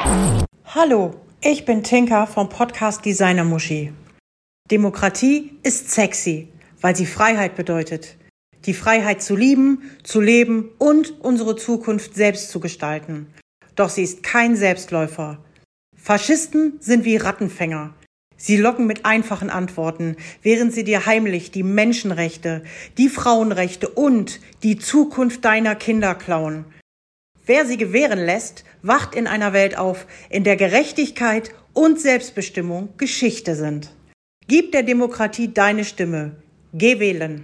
Hallo, ich bin Tinka vom Podcast Designer Muschi. Demokratie ist sexy, weil sie Freiheit bedeutet. Die Freiheit zu lieben, zu leben und unsere Zukunft selbst zu gestalten. Doch sie ist kein Selbstläufer. Faschisten sind wie Rattenfänger. Sie locken mit einfachen Antworten, während sie dir heimlich die Menschenrechte, die Frauenrechte und die Zukunft deiner Kinder klauen. Wer sie gewähren lässt, wacht in einer Welt auf, in der Gerechtigkeit und Selbstbestimmung Geschichte sind. Gib der Demokratie deine Stimme. Geh wählen.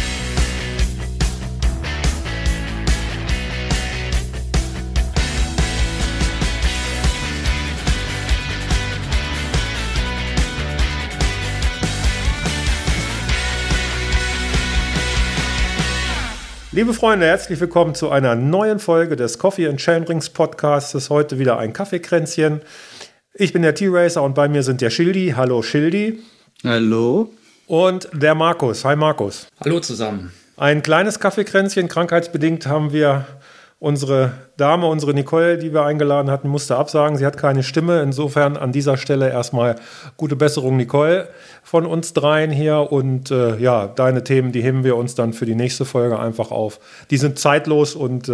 Liebe Freunde, herzlich willkommen zu einer neuen Folge des Coffee and Chainrings Podcasts. Heute wieder ein Kaffeekränzchen. Ich bin der T-Racer und bei mir sind der Schildi. Hallo Schildi. Hallo. Und der Markus. Hi Markus. Hallo zusammen. Ein kleines Kaffeekränzchen. Krankheitsbedingt haben wir unsere Dame, unsere Nicole, die wir eingeladen hatten, musste absagen. Sie hat keine Stimme. Insofern an dieser Stelle erstmal gute Besserung, Nicole, von uns dreien hier. Und deine Themen, die heben wir uns dann für die nächste Folge einfach auf. Die sind zeitlos und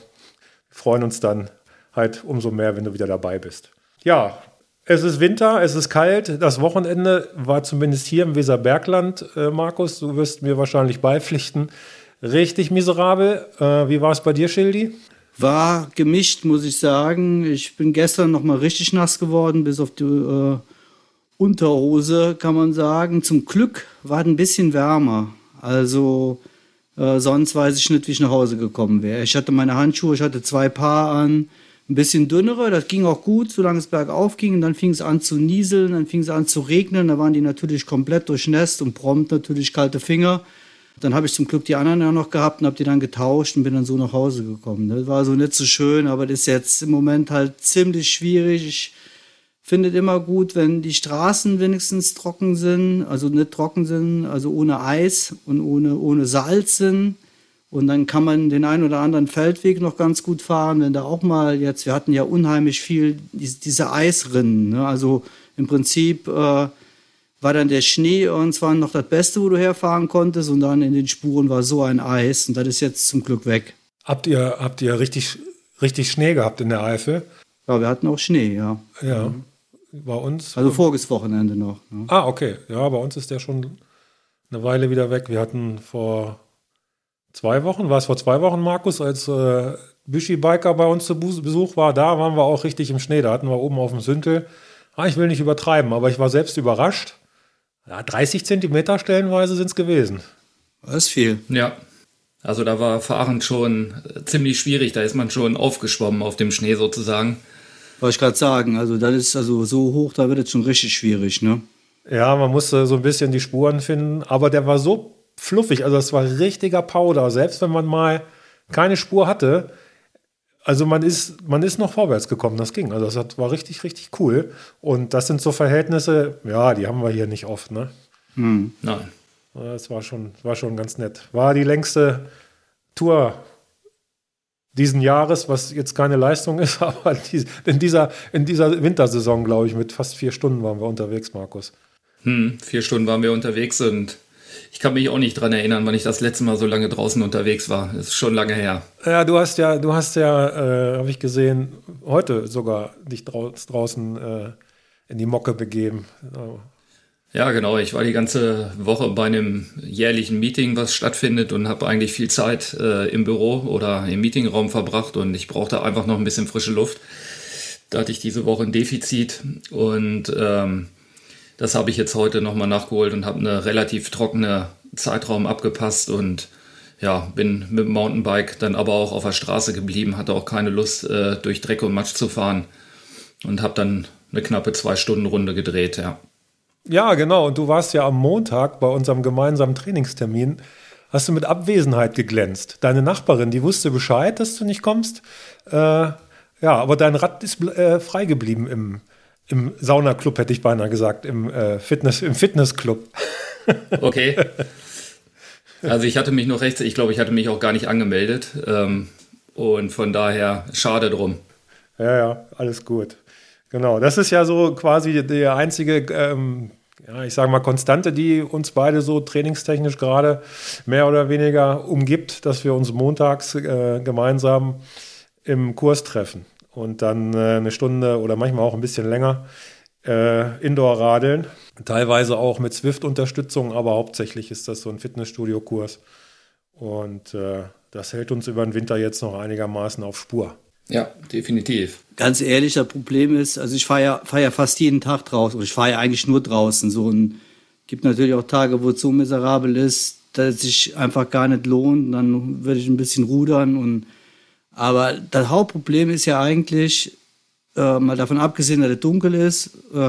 freuen uns dann halt umso mehr, wenn du wieder dabei bist. Ja, es ist Winter, es ist kalt. Das Wochenende war zumindest hier im Weserbergland, Markus, du wirst mir wahrscheinlich beipflichten, richtig miserabel. Wie war es bei dir, Schildi? War gemischt, muss ich sagen. Ich bin gestern noch mal richtig nass geworden, bis auf die Unterhose, kann man sagen. Zum Glück war es ein bisschen wärmer. Also sonst weiß ich nicht, wie ich nach Hause gekommen wäre. Ich hatte meine Handschuhe, ich hatte 2 Paar an. Ein bisschen dünnere, das ging auch gut, solange es bergauf ging. Und dann fing es an zu nieseln, dann fing es an zu regnen. Da waren die natürlich komplett durchnässt und prompt natürlich kalte Finger. Dann habe ich zum Glück die anderen ja noch gehabt und habe die dann getauscht und bin dann so nach Hause gekommen. Das war so nicht so schön, aber das ist jetzt im Moment halt ziemlich schwierig. Ich finde es immer gut, wenn die Straßen wenigstens trocken sind, also nicht trocken sind, also ohne Eis und ohne Salz sind. Und dann kann man den einen oder anderen Feldweg noch ganz gut fahren, wenn da auch mal jetzt, wir hatten ja unheimlich viel diese Eisrinnen, ne? Also im Prinzip war dann der Schnee irgendwann noch das Beste, wo du herfahren konntest, und dann in den Spuren war so ein Eis und das ist jetzt zum Glück weg. Habt ihr richtig Schnee gehabt in der Eifel? Ja, wir hatten auch Schnee, ja. Ja, bei uns. Also voriges Wochenende noch. Ne? Ah, okay. Ja, bei uns ist der schon eine Weile wieder weg. Wir hatten vor 2 Wochen, war es vor 2 Wochen, Markus, als Büschi-Biker bei uns zu Besuch war, da waren wir auch richtig im Schnee. Da hatten wir oben auf dem Süntel, ich will nicht übertreiben, aber ich war selbst überrascht. Ja, 30 Zentimeter stellenweise sind es gewesen. Das ist viel. Ja, also da war Fahren schon ziemlich schwierig. Da ist man schon aufgeschwommen auf dem Schnee sozusagen. Wollte ich gerade sagen, also das ist also so hoch, da wird es schon richtig schwierig, ne? Ja, man musste so ein bisschen die Spuren finden, aber der war so fluffig, also das war richtiger Powder. Selbst wenn man mal keine Spur hatte, also man ist noch vorwärts gekommen, das ging. Also das war richtig, richtig cool. Und das sind so Verhältnisse, ja, die haben wir hier nicht oft, ne? Nein. Das war schon ganz nett. War die längste Tour diesen Jahres, was jetzt keine Leistung ist, aber in dieser Wintersaison, glaube ich, mit fast 4 Stunden waren wir unterwegs, Markus. 4 Stunden waren wir unterwegs und ich kann mich auch nicht dran erinnern, wann ich das letzte Mal so lange draußen unterwegs war. Das ist schon lange her. Ja, du hast ja, habe ich gesehen, heute sogar dich draußen in die Mocke begeben. Ja, genau. Ich war die ganze Woche bei einem jährlichen Meeting, was stattfindet, und habe eigentlich viel Zeit im Büro oder im Meetingraum verbracht, und ich brauchte einfach noch ein bisschen frische Luft. Da hatte ich diese Woche ein Defizit, und das habe ich jetzt heute nochmal nachgeholt und habe eine relativ trockene Zeitraum abgepasst und ja, bin mit dem Mountainbike dann aber auch auf der Straße geblieben, hatte auch keine Lust, durch Dreck und Matsch zu fahren, und habe dann eine knappe 2-Stunden-Runde gedreht, ja. Ja, genau. Und du warst ja am Montag bei unserem gemeinsamen Trainingstermin, hast du mit Abwesenheit geglänzt. Deine Nachbarin, die wusste Bescheid, dass du nicht kommst. Ja, aber dein Rad ist frei geblieben im Saunaclub, hätte ich beinahe gesagt, im Fitnessclub. Okay. Also ich hatte mich noch ich glaube, ich hatte mich auch gar nicht angemeldet. Und von daher schade drum. Ja, alles gut. Genau, das ist ja so quasi die einzige, ich sage mal, Konstante, die uns beide so trainingstechnisch gerade mehr oder weniger umgibt, dass wir uns montags gemeinsam im Kurs treffen und dann eine Stunde oder manchmal auch ein bisschen länger Indoor radeln. Teilweise auch mit Zwift-Unterstützung, aber hauptsächlich ist das so ein Fitnessstudio-Kurs. Und das hält uns über den Winter jetzt noch einigermaßen auf Spur. Ja, definitiv. Ganz ehrlich, das Problem ist, also ich fahr ja fast jeden Tag draußen. Oder ich fahre ja eigentlich nur draußen. So, und gibt natürlich auch Tage, wo es so miserabel ist, dass es sich einfach gar nicht lohnt. Dann würde ich ein bisschen rudern. Aber das Hauptproblem ist ja eigentlich, mal davon abgesehen, dass es dunkel ist,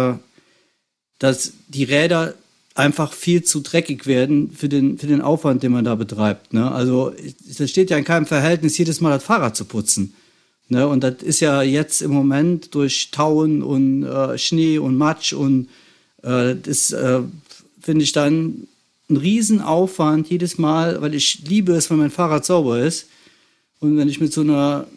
dass die Räder einfach viel zu dreckig werden für den Aufwand, den man da betreibt. Ne? Also das steht ja in keinem Verhältnis, jedes Mal das Fahrrad zu putzen. Ne? Und das ist ja jetzt im Moment durch Tauen und Schnee und Matsch und das finde ich dann ein Riesenaufwand jedes Mal, weil ich liebe es, wenn mein Fahrrad sauber ist. Und wenn ich mit so einer,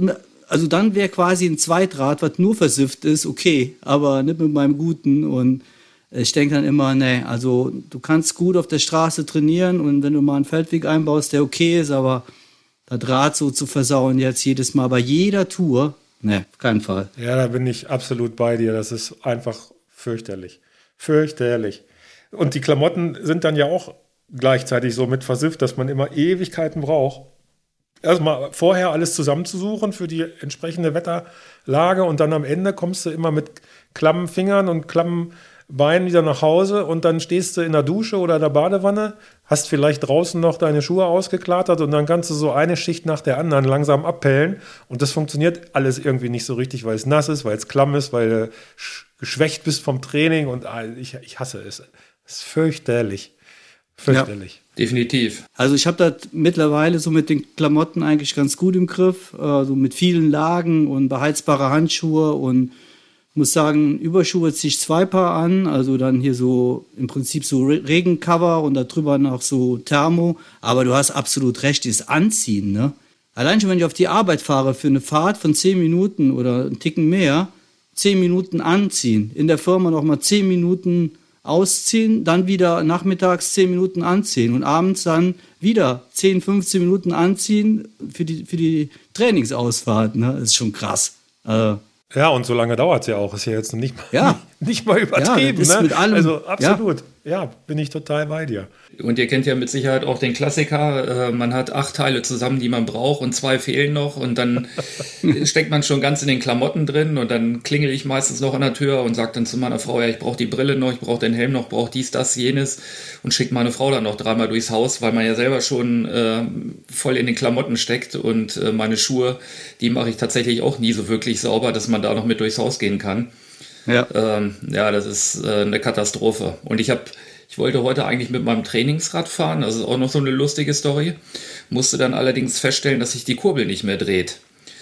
dann wäre quasi ein Zweitrad, was nur versifft ist, okay, aber nicht mit meinem guten. Und ich denke dann immer, nee, also du kannst gut auf der Straße trainieren und wenn du mal einen Feldweg einbaust, der okay ist, aber das Rad so zu versauen jetzt jedes Mal bei jeder Tour, nee, auf keinen Fall. Ja, da bin ich absolut bei dir. Das ist einfach fürchterlich. Fürchterlich. Und die Klamotten sind dann ja auch gleichzeitig so mit versifft, dass man immer Ewigkeiten braucht. Erstmal vorher alles zusammenzusuchen für die entsprechende Wetterlage und dann am Ende kommst du immer mit klammen Fingern und klammen Beinen wieder nach Hause und dann stehst du in der Dusche oder in der Badewanne, hast vielleicht draußen noch deine Schuhe ausgeklattert und dann kannst du so eine Schicht nach der anderen langsam abpellen und das funktioniert alles irgendwie nicht so richtig, weil es nass ist, weil es klamm ist, weil du geschwächt bist vom Training und ich hasse es. Es ist fürchterlich. Fürchterlich. Ja, definitiv. Also ich habe das mittlerweile so mit den Klamotten eigentlich ganz gut im Griff, so mit vielen Lagen und beheizbare Handschuhe und muss sagen, Überschuhe ziehe ich 2 Paar an, also dann hier so im Prinzip so Regencover und darüber noch so Thermo, aber du hast absolut recht, dieses Anziehen, ne? Allein schon, wenn ich auf die Arbeit fahre für eine Fahrt von 10 Minuten oder einen Ticken mehr, 10 Minuten anziehen, in der Firma nochmal 10 Minuten ausziehen, dann wieder nachmittags 10 Minuten anziehen und abends dann wieder 10, 15 Minuten anziehen für die Trainingsausfahrt, ne? Das ist schon krass. Ja, und so lange dauert es ja auch. Ist ja jetzt nicht mal übertrieben. Ja, das ist mit allem, also absolut. Ja, bin ich total bei dir. Und ihr kennt ja mit Sicherheit auch den Klassiker. Man hat 8 Teile zusammen, die man braucht und 2 fehlen noch. Und dann steckt man schon ganz in den Klamotten drin. Und dann klingel ich meistens noch an der Tür und sage dann zu meiner Frau, ja, ich brauche die Brille noch, ich brauche den Helm noch, brauche dies, das, jenes. Und schickt meine Frau dann noch 3-mal durchs Haus, weil man ja selber schon voll in den Klamotten steckt. Und meine Schuhe, die mache ich tatsächlich auch nie so wirklich sauber, dass man da noch mit durchs Haus gehen kann. Ja, das ist eine Katastrophe. Und ich wollte heute eigentlich mit meinem Trainingsrad fahren, das ist auch noch so eine lustige Story, musste dann allerdings feststellen, dass sich die Kurbel nicht mehr dreht.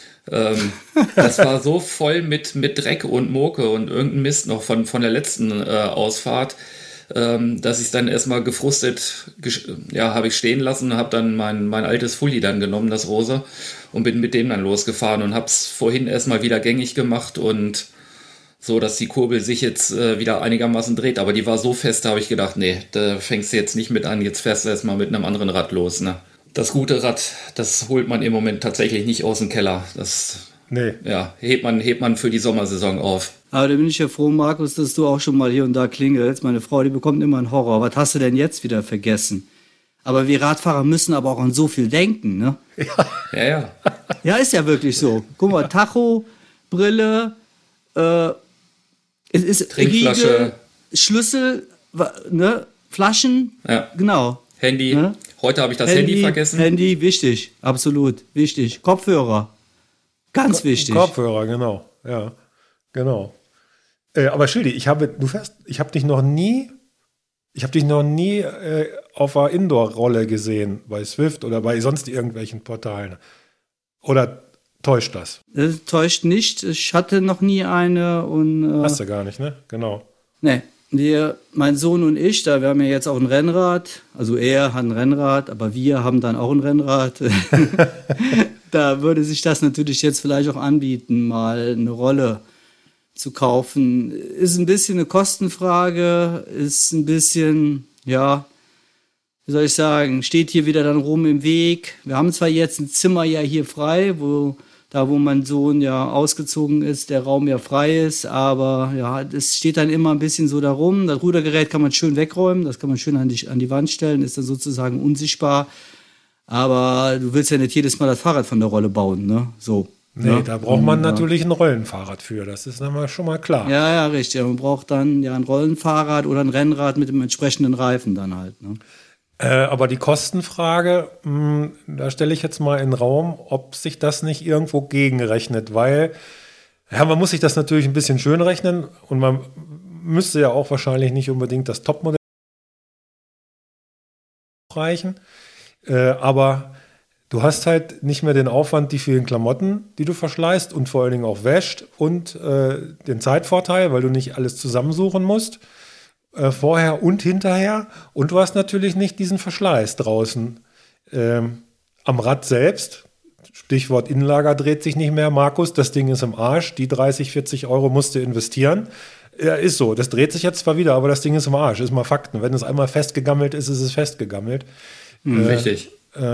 Das war so voll mit Dreck und Moke und irgendein Mist noch von der letzten Ausfahrt, dass ich es dann erstmal gefrustet habe ich stehen lassen, habe dann mein altes Fully dann genommen, das Rosa, und bin mit dem dann losgefahren und habe es vorhin erstmal wieder gängig gemacht und so, dass die Kurbel sich jetzt wieder einigermaßen dreht. Aber die war so fest, da habe ich gedacht, nee, da fängst du jetzt nicht mit an, jetzt fährst du erstmal mit einem anderen Rad los. Ne? Das gute Rad, das holt man im Moment tatsächlich nicht aus dem Keller. Das hebt man für die Sommersaison auf. Aber da bin ich ja froh, Markus, dass du auch schon mal hier und da klingelst. Meine Frau, die bekommt immer einen Horror. Was hast du denn jetzt wieder vergessen? Aber wir Radfahrer müssen aber auch an so viel denken, ne? Ja. Ja, ist ja wirklich so. Guck mal, Tacho, Brille, es ist Trinkflasche, Riegel, Schlüssel, ne? Flaschen, genau. Handy. Ne? Heute habe ich das Handy vergessen. Handy, wichtig, absolut wichtig. Kopfhörer, ganz wichtig. Kopfhörer, genau, ja, genau. Aber Schildi, ich habe dich noch nie auf einer Indoor-Rolle gesehen bei Zwift oder bei sonst irgendwelchen Portalen. Oder täuscht das? Das täuscht nicht. Ich hatte noch nie eine. Und, hast du gar nicht, ne? Genau. Nee. Mein Sohn und ich, wir haben ja jetzt auch ein Rennrad. Also er hat ein Rennrad, aber wir haben dann auch ein Rennrad. Da würde sich das natürlich jetzt vielleicht auch anbieten, mal eine Rolle zu kaufen. Ist ein bisschen eine Kostenfrage, ist ein bisschen, ja, wie soll ich sagen, steht hier wieder dann rum im Weg. Wir haben zwar jetzt ein Zimmer ja hier frei, wo mein Sohn ja ausgezogen ist, der Raum ja frei ist, aber ja, das steht dann immer ein bisschen so da rum. Das Rudergerät kann man schön wegräumen, das kann man schön an die Wand stellen, ist dann sozusagen unsichtbar. Aber du willst ja nicht jedes Mal das Fahrrad von der Rolle bauen, ne? So. Nee, ja? da braucht man natürlich ein Rollenfahrrad für, das ist dann mal schon mal klar. Ja, richtig. Man braucht dann ja ein Rollenfahrrad oder ein Rennrad mit dem entsprechenden Reifen dann halt, ne? Aber die Kostenfrage, da stelle ich jetzt mal in den Raum, ob sich das nicht irgendwo gegenrechnet, weil ja, man muss sich das natürlich ein bisschen schön rechnen und man müsste ja auch wahrscheinlich nicht unbedingt das Topmodell reichen, aber du hast halt nicht mehr den Aufwand, die vielen Klamotten, die du verschleißt und vor allen Dingen auch wäscht und den Zeitvorteil, weil du nicht alles zusammensuchen musst. Vorher und hinterher. Und du hast natürlich nicht diesen Verschleiß draußen. Am Rad selbst, Stichwort Innenlager dreht sich nicht mehr. Markus, das Ding ist im Arsch. Die 30, 40 Euro musst du investieren. Ja, ist so. Das dreht sich jetzt zwar wieder, aber das Ding ist im Arsch. Ist mal Fakten. Wenn es einmal festgegammelt ist, ist es festgegammelt. Richtig.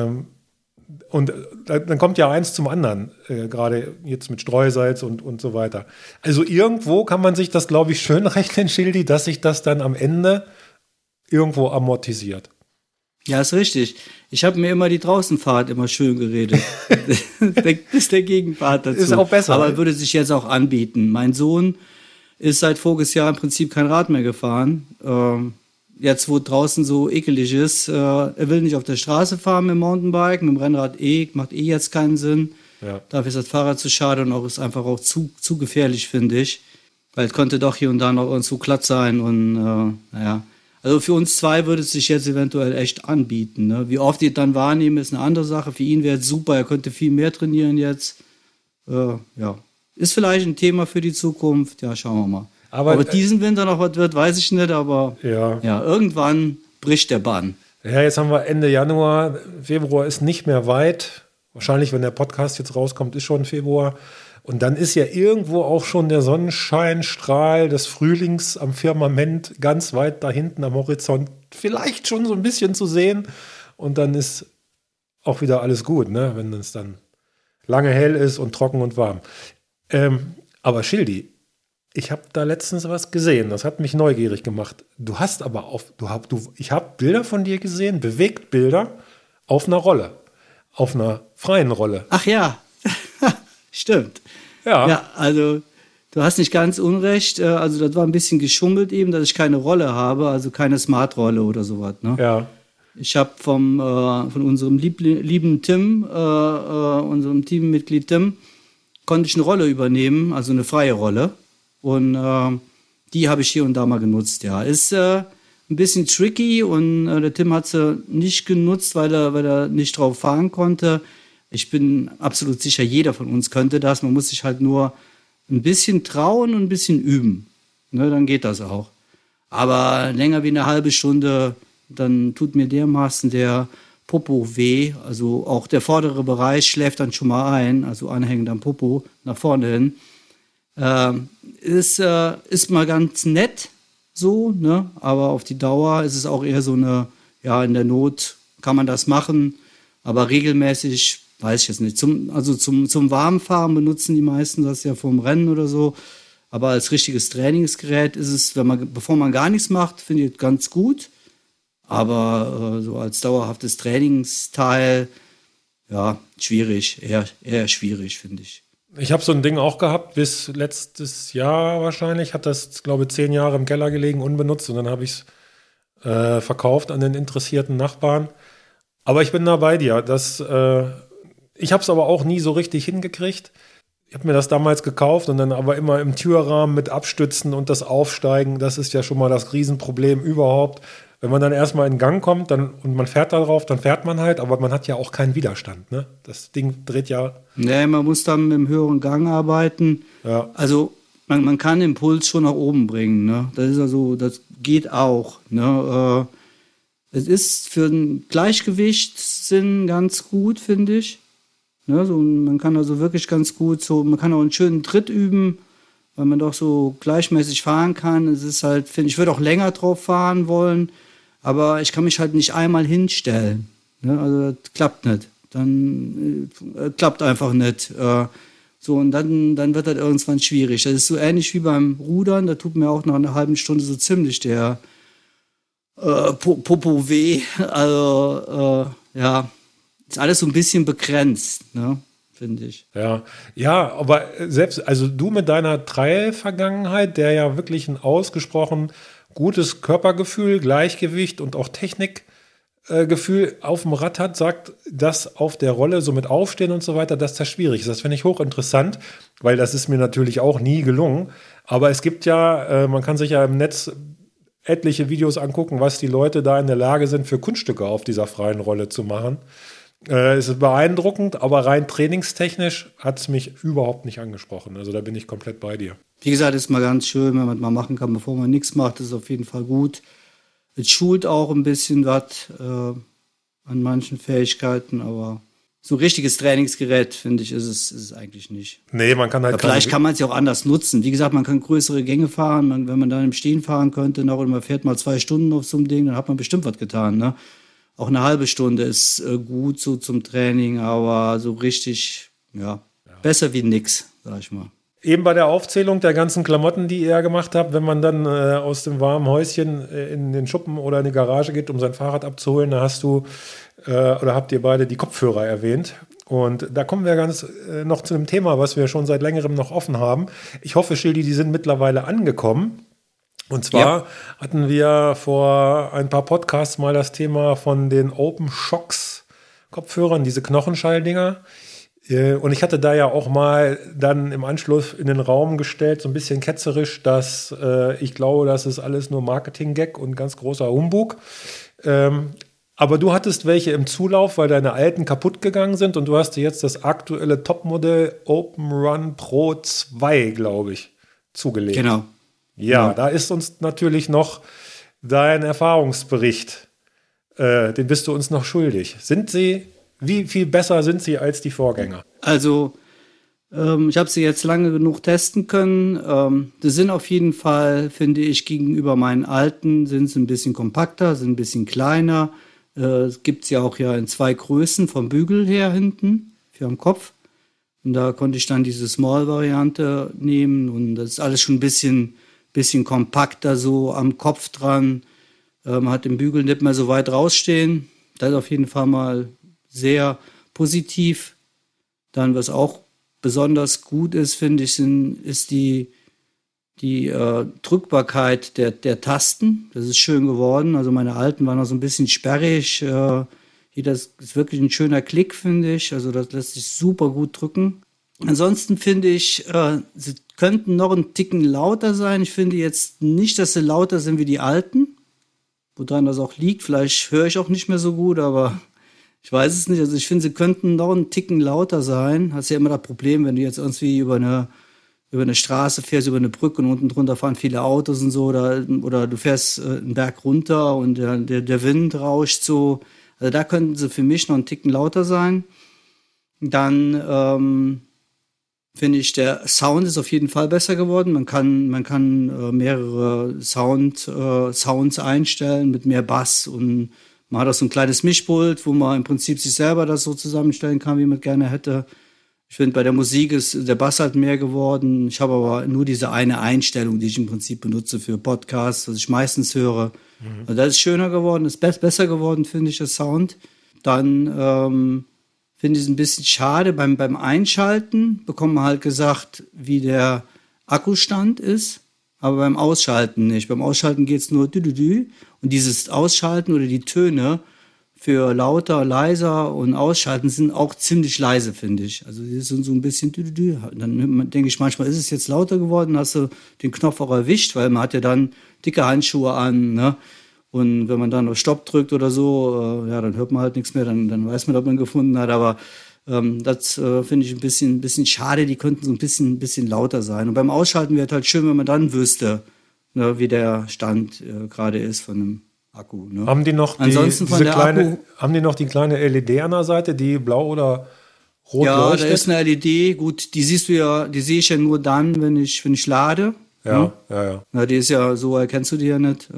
Und dann kommt ja eins zum anderen, gerade jetzt mit Streusalz und so weiter. Also irgendwo kann man sich das, glaube ich, schön rechnen, Schildi, dass sich das dann am Ende irgendwo amortisiert. Ja, ist richtig. Ich habe mir immer die Draußenfahrt immer schön geredet. Das ist der Gegenpart dazu. Ist auch besser. Aber würde sich jetzt auch anbieten. Mein Sohn ist seit voriges Jahr im Prinzip kein Rad mehr gefahren. Jetzt, wo draußen so ekelig ist, er will nicht auf der Straße fahren mit dem Mountainbike, mit dem Rennrad macht jetzt keinen Sinn. Ja. Dafür ist das Fahrrad zu schade und auch ist einfach auch zu gefährlich, finde ich. Weil es könnte doch hier und da noch irgendwo glatt sein und naja. Also für uns zwei würde es sich jetzt eventuell echt anbieten. Ne? Wie oft die dann wahrnehmen, ist eine andere Sache. Für ihn wäre es super, er könnte viel mehr trainieren jetzt. Ja, ist vielleicht ein Thema für die Zukunft. Ja, schauen wir mal. Aber diesen Winter noch was wird, weiß ich nicht, aber ja, irgendwann bricht der Bann. Ja, jetzt haben wir Ende Januar, Februar ist nicht mehr weit. Wahrscheinlich, wenn der Podcast jetzt rauskommt, ist schon Februar. Und dann ist ja irgendwo auch schon der Sonnenscheinstrahl des Frühlings am Firmament ganz weit da hinten am Horizont vielleicht schon so ein bisschen zu sehen. Und dann ist auch wieder alles gut, ne? Wenn es dann lange hell ist und trocken und warm. Aber Schildi, ich habe da letztens was gesehen, das hat mich neugierig gemacht. Du hast aber ich habe Bilder von dir gesehen, Bewegtbilder auf einer Rolle, auf einer freien Rolle. Ach ja, stimmt. Ja, also du hast nicht ganz unrecht. Also das war ein bisschen geschummelt eben, dass ich keine Rolle habe, also keine Smart-Rolle oder sowas. Ne? Ja. Ich habe von unserem lieben Tim, unserem Teammitglied Tim, konnte ich eine Rolle übernehmen, also eine freie Rolle. Und die habe ich hier und da mal genutzt, ja. Ist ein bisschen tricky und der Tim hat sie nicht genutzt, weil er nicht drauf fahren konnte. Ich bin absolut sicher, jeder von uns könnte das. Man muss sich halt nur ein bisschen trauen und ein bisschen üben. Ne, dann geht das auch. Aber länger wie eine halbe Stunde, dann tut mir dermaßen der Popo weh. Also auch der vordere Bereich schläft dann schon mal ein, also anhängend am Popo nach vorne hin. Ist mal ganz nett so, ne? Aber auf die Dauer ist es auch eher so eine, ja, in der Not kann man das machen, aber regelmäßig, weiß ich jetzt nicht. Zum Warmfahren benutzen die meisten das ja vorm Rennen oder so, aber als richtiges Trainingsgerät ist es, bevor man gar nichts macht, finde ich ganz gut, aber so als dauerhaftes Trainingsteil, ja, schwierig, eher schwierig, finde ich. Ich habe so ein Ding auch gehabt, bis letztes Jahr wahrscheinlich, hat das, glaube ich, 10 Jahre im Keller gelegen, unbenutzt, und dann habe ich es verkauft an den interessierten Nachbarn. Aber ich bin da bei dir. Ich habe es aber auch nie so richtig hingekriegt. Ich habe mir das damals gekauft und dann aber immer im Türrahmen mit Abstützen und das Aufsteigen, das ist ja schon mal das Riesenproblem überhaupt. Wenn man dann erstmal in Gang kommt und man fährt da drauf, dann fährt man halt, aber man hat ja auch keinen Widerstand. Ne? Das Ding dreht ja. Nee, man muss dann mit dem höheren Gang arbeiten. Ja. Also man kann den Puls schon nach oben bringen. Ne? Das ist also, das geht auch. Ne? Es ist für den Gleichgewichtssinn ganz gut, finde ich. Ne? So, man kann also wirklich ganz gut man kann auch einen schönen Tritt üben. weil man doch so gleichmäßig fahren kann. Es ist halt, finde ich, würde auch länger drauf fahren wollen, aber ich kann mich halt nicht einmal hinstellen. Ne? Also das klappt nicht. Dann klappt einfach nicht. So, und dann wird das irgendwann schwierig. Das ist so ähnlich wie beim Rudern. Da tut mir auch nach einer halben Stunde so ziemlich der Popo weh. Also, ja, ist alles so ein bisschen begrenzt, ne? Finde ich. Ja, aber selbst, also du mit deiner Trail-Vergangenheit, der ja wirklich ein ausgesprochen gutes Körpergefühl, Gleichgewicht und auch Technikgefühl auf dem Rad hat, sagt, dass auf der Rolle so mit Aufstehen und so weiter, dass das schwierig ist. Das finde ich hochinteressant, weil das ist mir natürlich auch nie gelungen. Aber es gibt ja, man kann sich ja im Netz etliche Videos angucken, was die Leute da in der Lage sind, für Kunststücke auf dieser freien Rolle zu machen. Es ist beeindruckend, aber rein trainingstechnisch hat es mich überhaupt nicht angesprochen. Also da bin ich komplett bei dir. Wie gesagt, ist mal ganz schön, wenn man mal machen kann, bevor man nichts macht, ist auf jeden Fall gut. Es schult auch ein bisschen was an manchen Fähigkeiten, aber so ein richtiges Trainingsgerät, finde ich, ist es eigentlich nicht. Nee, man kann halt. Aber vielleicht kann man es ja auch anders nutzen. Wie gesagt, man kann größere Gänge fahren. Wenn man dann im Stehen fahren könnte, oder man fährt mal 2 Stunden auf so einem Ding, dann hat man bestimmt was getan, ne? Auch eine halbe Stunde ist gut so zum Training, aber so richtig, ja, besser wie nix, sag ich mal. Eben bei der Aufzählung der ganzen Klamotten, die ihr gemacht habt, wenn man dann aus dem warmen Häuschen in den Schuppen oder in die Garage geht, um sein Fahrrad abzuholen, da hast du oder habt ihr beide die Kopfhörer erwähnt. Und da kommen wir ganz noch zu einem Thema, was wir schon seit längerem noch offen haben. Ich hoffe, Schildi, die sind mittlerweile angekommen. Und zwar hatten wir vor ein paar Podcasts mal das Thema von den Open Shocks Kopfhörern, diese Knochenschalldinger. Und ich hatte da ja auch mal dann im Anschluss in den Raum gestellt, so ein bisschen ketzerisch, dass ich glaube, das ist alles nur Marketing-Gag und ganz großer Humbug. Aber du hattest welche im Zulauf, weil deine alten kaputt gegangen sind und du hast dir jetzt das aktuelle Topmodell Open Run Pro 2, glaube ich, zugelegt. Genau. Ja, da ist uns natürlich noch dein Erfahrungsbericht. Den bist du uns noch schuldig. Wie viel besser sind sie als die Vorgänger? Also, ich habe sie jetzt lange genug testen können. Das sind auf jeden Fall, finde ich, gegenüber meinen alten, sind sie ein bisschen kompakter, sind ein bisschen kleiner. Es gibt sie auch ja in 2 Größen vom Bügel her hinten für am Kopf. Und da konnte ich dann diese Small-Variante nehmen und das ist alles schon ein bisschen kompakter so am Kopf dran. Man hat den Bügel nicht mehr so weit rausstehen. Das ist auf jeden Fall mal sehr positiv. Dann, was auch besonders gut ist, finde ich, ist die Drückbarkeit der Tasten. Das ist schön geworden. Also meine alten waren noch so ein bisschen sperrig. Hier, das ist wirklich ein schöner Klick, finde ich. Also das lässt sich super gut drücken. Ansonsten finde ich, sie könnten noch einen Ticken lauter sein. Ich finde jetzt nicht, dass sie lauter sind wie die alten. Woran das auch liegt. Vielleicht höre ich auch nicht mehr so gut, aber ich weiß es nicht. Also ich finde, sie könnten noch einen Ticken lauter sein. Hast ja immer das Problem, wenn du jetzt irgendwie über eine Straße fährst, über eine Brücke und unten drunter fahren viele Autos und so. Oder du fährst einen Berg runter und der Wind rauscht so. Also da könnten sie für mich noch einen Ticken lauter sein. Dann finde ich, der Sound ist auf jeden Fall besser geworden. Man kann mehrere Sounds einstellen mit mehr Bass und man hat auch so ein kleines Mischpult, wo man im Prinzip sich selber das so zusammenstellen kann, wie man gerne hätte. Ich finde, bei der Musik ist der Bass halt mehr geworden. Ich habe aber nur diese eine Einstellung, die ich im Prinzip benutze für Podcasts, was ich meistens höre. Also das ist schöner geworden, ist besser geworden, finde ich, der Sound. Dann finde ich es ein bisschen schade. Beim Einschalten bekommt man halt gesagt, wie der Akkustand ist, aber beim Ausschalten nicht. Beim Ausschalten geht es nur dü-dü-dü. Und dieses Ausschalten oder die Töne für lauter, leiser und Ausschalten sind auch ziemlich leise, finde ich. Also die sind so ein bisschen dü-dü-dü. Dann denke ich manchmal, ist es jetzt lauter geworden, hast du den Knopf auch erwischt, weil man hat ja dann dicke Handschuhe an, ne? Und wenn man dann auf Stopp drückt oder so, dann hört man halt nichts mehr, dann weiß man, ob man gefunden hat. Aber das finde ich ein bisschen schade. Die könnten so ein bisschen lauter sein. Und beim Ausschalten wäre es halt schön, wenn man dann wüsste, ne, wie der Stand gerade ist von einem Akku. Ne? Haben die noch die kleine LED an der Seite, die blau oder rot Ja, leuchtet? da ist eine LED. Gut, die sehe ich ja nur dann, wenn ich lade. Ja. Ja, die ist ja so, erkennst du die ja nicht.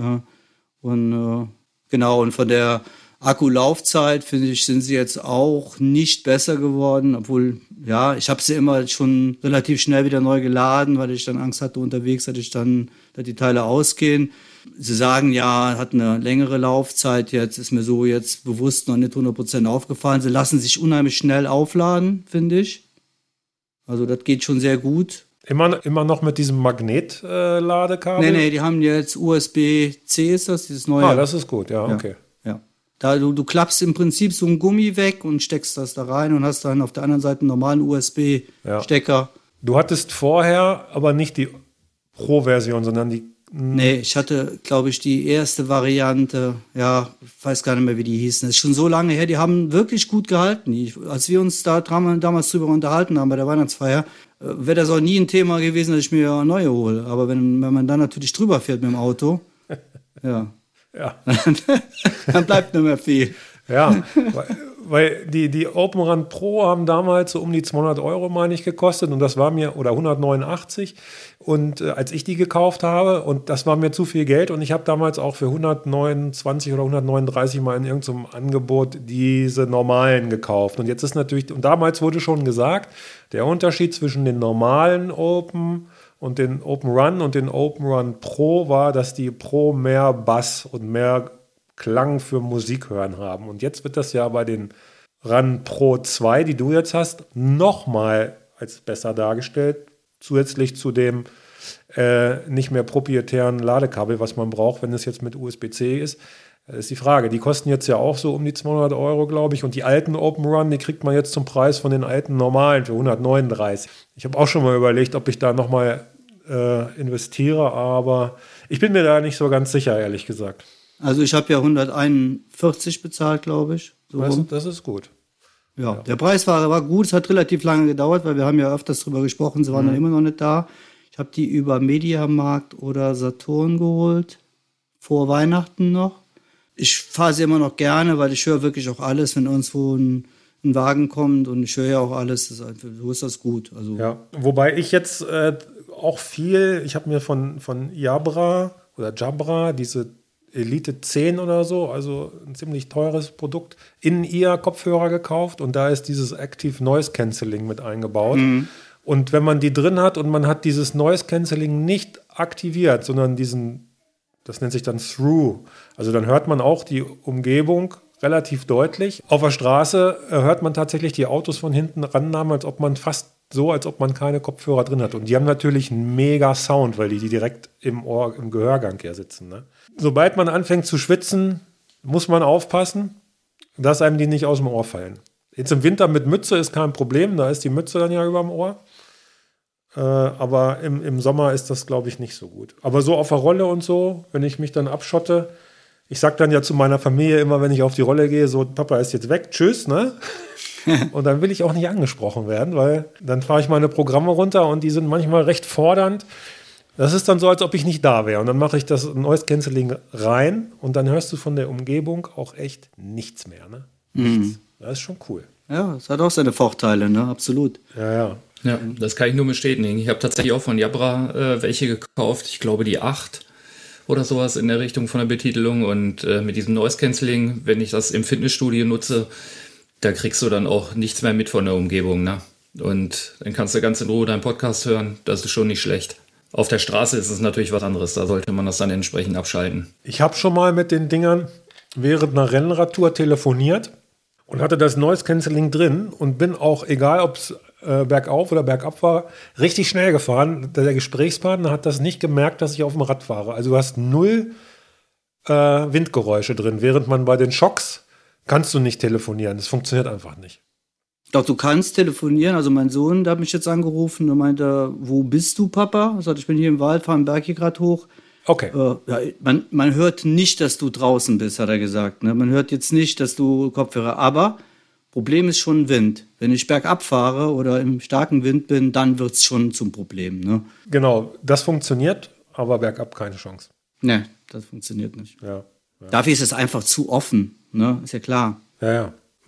Genau, und von der Akkulaufzeit, finde ich, sind sie jetzt auch nicht besser geworden, obwohl, ja, ich habe sie immer schon relativ schnell wieder neu geladen, weil ich dann Angst hatte unterwegs, dass die Teile ausgehen. Sie sagen, ja, hat eine längere Laufzeit jetzt, ist mir so jetzt bewusst noch nicht 100% aufgefallen. Sie lassen sich unheimlich schnell aufladen, finde ich. Also das geht schon sehr gut. Immer noch mit diesem Magnetladekabel? Nee, die haben jetzt USB-C, ist das, dieses neue. Ah, das ist gut, ja, okay. Ja. Da du klappst im Prinzip so ein Gummi weg und steckst das da rein und hast dann auf der anderen Seite einen normalen USB-Stecker. Du hattest vorher aber nicht die Pro-Version, sondern die... Nee, ich hatte, glaube ich, die erste Variante, ja, weiß gar nicht mehr, wie die hießen. Das ist schon so lange her, die haben wirklich gut gehalten. Als wir uns da damals drüber unterhalten haben bei der Weihnachtsfeier, wäre das auch nie ein Thema gewesen, dass ich mir eine neue hole. Aber wenn man dann natürlich drüber fährt mit dem Auto, ja. Dann bleibt nicht mehr viel. Ja, weil die Open Run Pro haben damals so um die 200 Euro, meine ich, gekostet und das war mir, oder 189 und als ich die gekauft habe und das war mir zu viel Geld und ich habe damals auch für 129 oder 139 mal in irgendeinem Angebot diese normalen gekauft und jetzt ist natürlich, und damals wurde schon gesagt, der Unterschied zwischen den normalen Open und den Open Run und den Open Run Pro war, dass die Pro mehr Bass und mehr Klang für Musik hören haben. Und jetzt wird das ja bei den Run Pro 2, die du jetzt hast, nochmal als besser dargestellt. Zusätzlich zu dem nicht mehr proprietären Ladekabel, was man braucht, wenn es jetzt mit USB-C ist. Das ist die Frage. Die kosten jetzt ja auch so um die 200 Euro, glaube ich. Und die alten Open Run, die kriegt man jetzt zum Preis von den alten normalen für 139. Ich habe auch schon mal überlegt, ob ich da nochmal investiere, aber ich bin mir da nicht so ganz sicher, ehrlich gesagt. Also ich habe ja 141 bezahlt, glaube ich. So Das ist gut. Ja, der Preis war gut. Es hat relativ lange gedauert, weil wir haben ja öfters drüber gesprochen. Sie waren dann immer noch nicht da. Ich habe die über Mediamarkt oder Saturn geholt. Vor Weihnachten noch. Ich fahre sie immer noch gerne, weil ich höre wirklich auch alles, wenn irgendwo ein Wagen kommt. Und ich höre ja auch alles. So ist das gut. Also, ja, wobei ich jetzt auch viel, ich habe mir von Jabra diese Elite 10 oder so, also ein ziemlich teures Produkt, In-Ear-Kopfhörer gekauft und da ist dieses Active Noise Cancelling mit eingebaut. Und wenn man die drin hat und man hat dieses Noise Cancelling nicht aktiviert, sondern das nennt sich dann Through, also dann hört man auch die Umgebung relativ deutlich. Auf der Straße hört man tatsächlich die Autos von hinten rannahmen, als ob man keine Kopfhörer drin hat. Und die haben natürlich einen mega Sound, weil die direkt im Gehörgang hier sitzen. Ne? Sobald man anfängt zu schwitzen, muss man aufpassen, dass einem die nicht aus dem Ohr fallen. Jetzt im Winter mit Mütze ist kein Problem, da ist die Mütze dann ja über dem Ohr. Aber im Sommer ist das, glaube ich, nicht so gut. Aber so auf der Rolle und so, wenn ich mich dann abschotte, ich sage dann ja zu meiner Familie immer, wenn ich auf die Rolle gehe, so, Papa ist jetzt weg, tschüss, ne? Und dann will ich auch nicht angesprochen werden, weil dann fahre ich meine Programme runter und die sind manchmal recht fordernd. Das ist dann so, als ob ich nicht da wäre. Und dann mache ich das Noise Cancelling rein und dann hörst du von der Umgebung auch echt nichts mehr. Ne? Nichts. Das ist schon cool. Ja, es hat auch seine Vorteile, ne? Absolut. Ja. Ja, das kann ich nur bestätigen. Ich habe tatsächlich auch von Jabra welche gekauft. Ich glaube, die 8 oder sowas in der Richtung von der Betitelung. Und mit diesem Noise Cancelling, wenn ich das im Fitnessstudio nutze, da kriegst du dann auch nichts mehr mit von der Umgebung. Ne? Und dann kannst du ganz in Ruhe deinen Podcast hören. Das ist schon nicht schlecht. Auf der Straße ist es natürlich was anderes. Da sollte man das dann entsprechend abschalten. Ich habe schon mal mit den Dingern während einer Rennradtour telefoniert und hatte das Noise Cancelling drin und bin auch, egal ob es bergauf oder bergab war, richtig schnell gefahren. Der Gesprächspartner hat das nicht gemerkt, dass ich auf dem Rad fahre. Also du hast 0 Windgeräusche drin, während man bei den Schocks kannst du nicht telefonieren. Das funktioniert einfach nicht. Doch, du kannst telefonieren. Also mein Sohn, der hat mich jetzt angerufen und meinte, wo bist du, Papa? Er sagt, ich bin hier im Wald, fahre den Berg hier gerade hoch. Okay. Ja, man hört nicht, dass du draußen bist, hat er gesagt. Ne? Man hört jetzt nicht, dass du Kopfhörer, aber Problem ist schon Wind. Wenn ich bergab fahre oder im starken Wind bin, dann wird es schon zum Problem. Ne? Genau, das funktioniert, aber bergab keine Chance. Ne, das funktioniert nicht. Ja. Dafür ist es einfach zu offen, ne? Ist ja klar. Ja.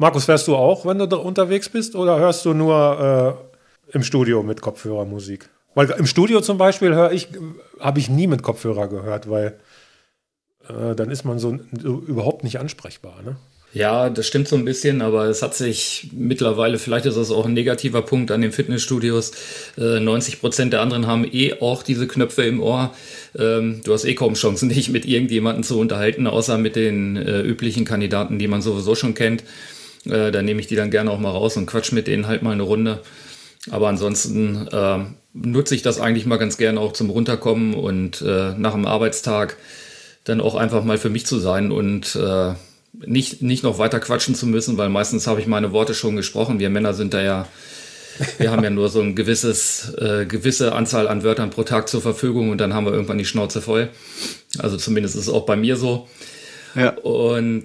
Markus, fährst du auch, wenn du da unterwegs bist, oder hörst du nur im Studio mit Kopfhörer Musik? Weil im Studio zum Beispiel habe ich nie mit Kopfhörer gehört, weil dann ist man so überhaupt nicht ansprechbar, ne? Ja, das stimmt so ein bisschen, aber es hat sich mittlerweile, vielleicht ist das auch ein negativer Punkt an den Fitnessstudios, 90% der anderen haben auch diese Knöpfe im Ohr. Du hast kaum Chancen, dich mit irgendjemandem zu unterhalten, außer mit den üblichen Kandidaten, die man sowieso schon kennt. Da nehme ich die dann gerne auch mal raus und quatsch mit denen halt mal eine Runde. Aber ansonsten nutze ich das eigentlich mal ganz gerne auch zum Runterkommen und nach dem Arbeitstag dann auch einfach mal für mich zu sein und nicht noch weiter quatschen zu müssen, weil meistens habe ich meine Worte schon gesprochen. Wir Männer sind da ja, wir haben ja nur so ein gewisse Anzahl an Wörtern pro Tag zur Verfügung und dann haben wir irgendwann die Schnauze voll. Also zumindest ist es auch bei mir so. Ja. Und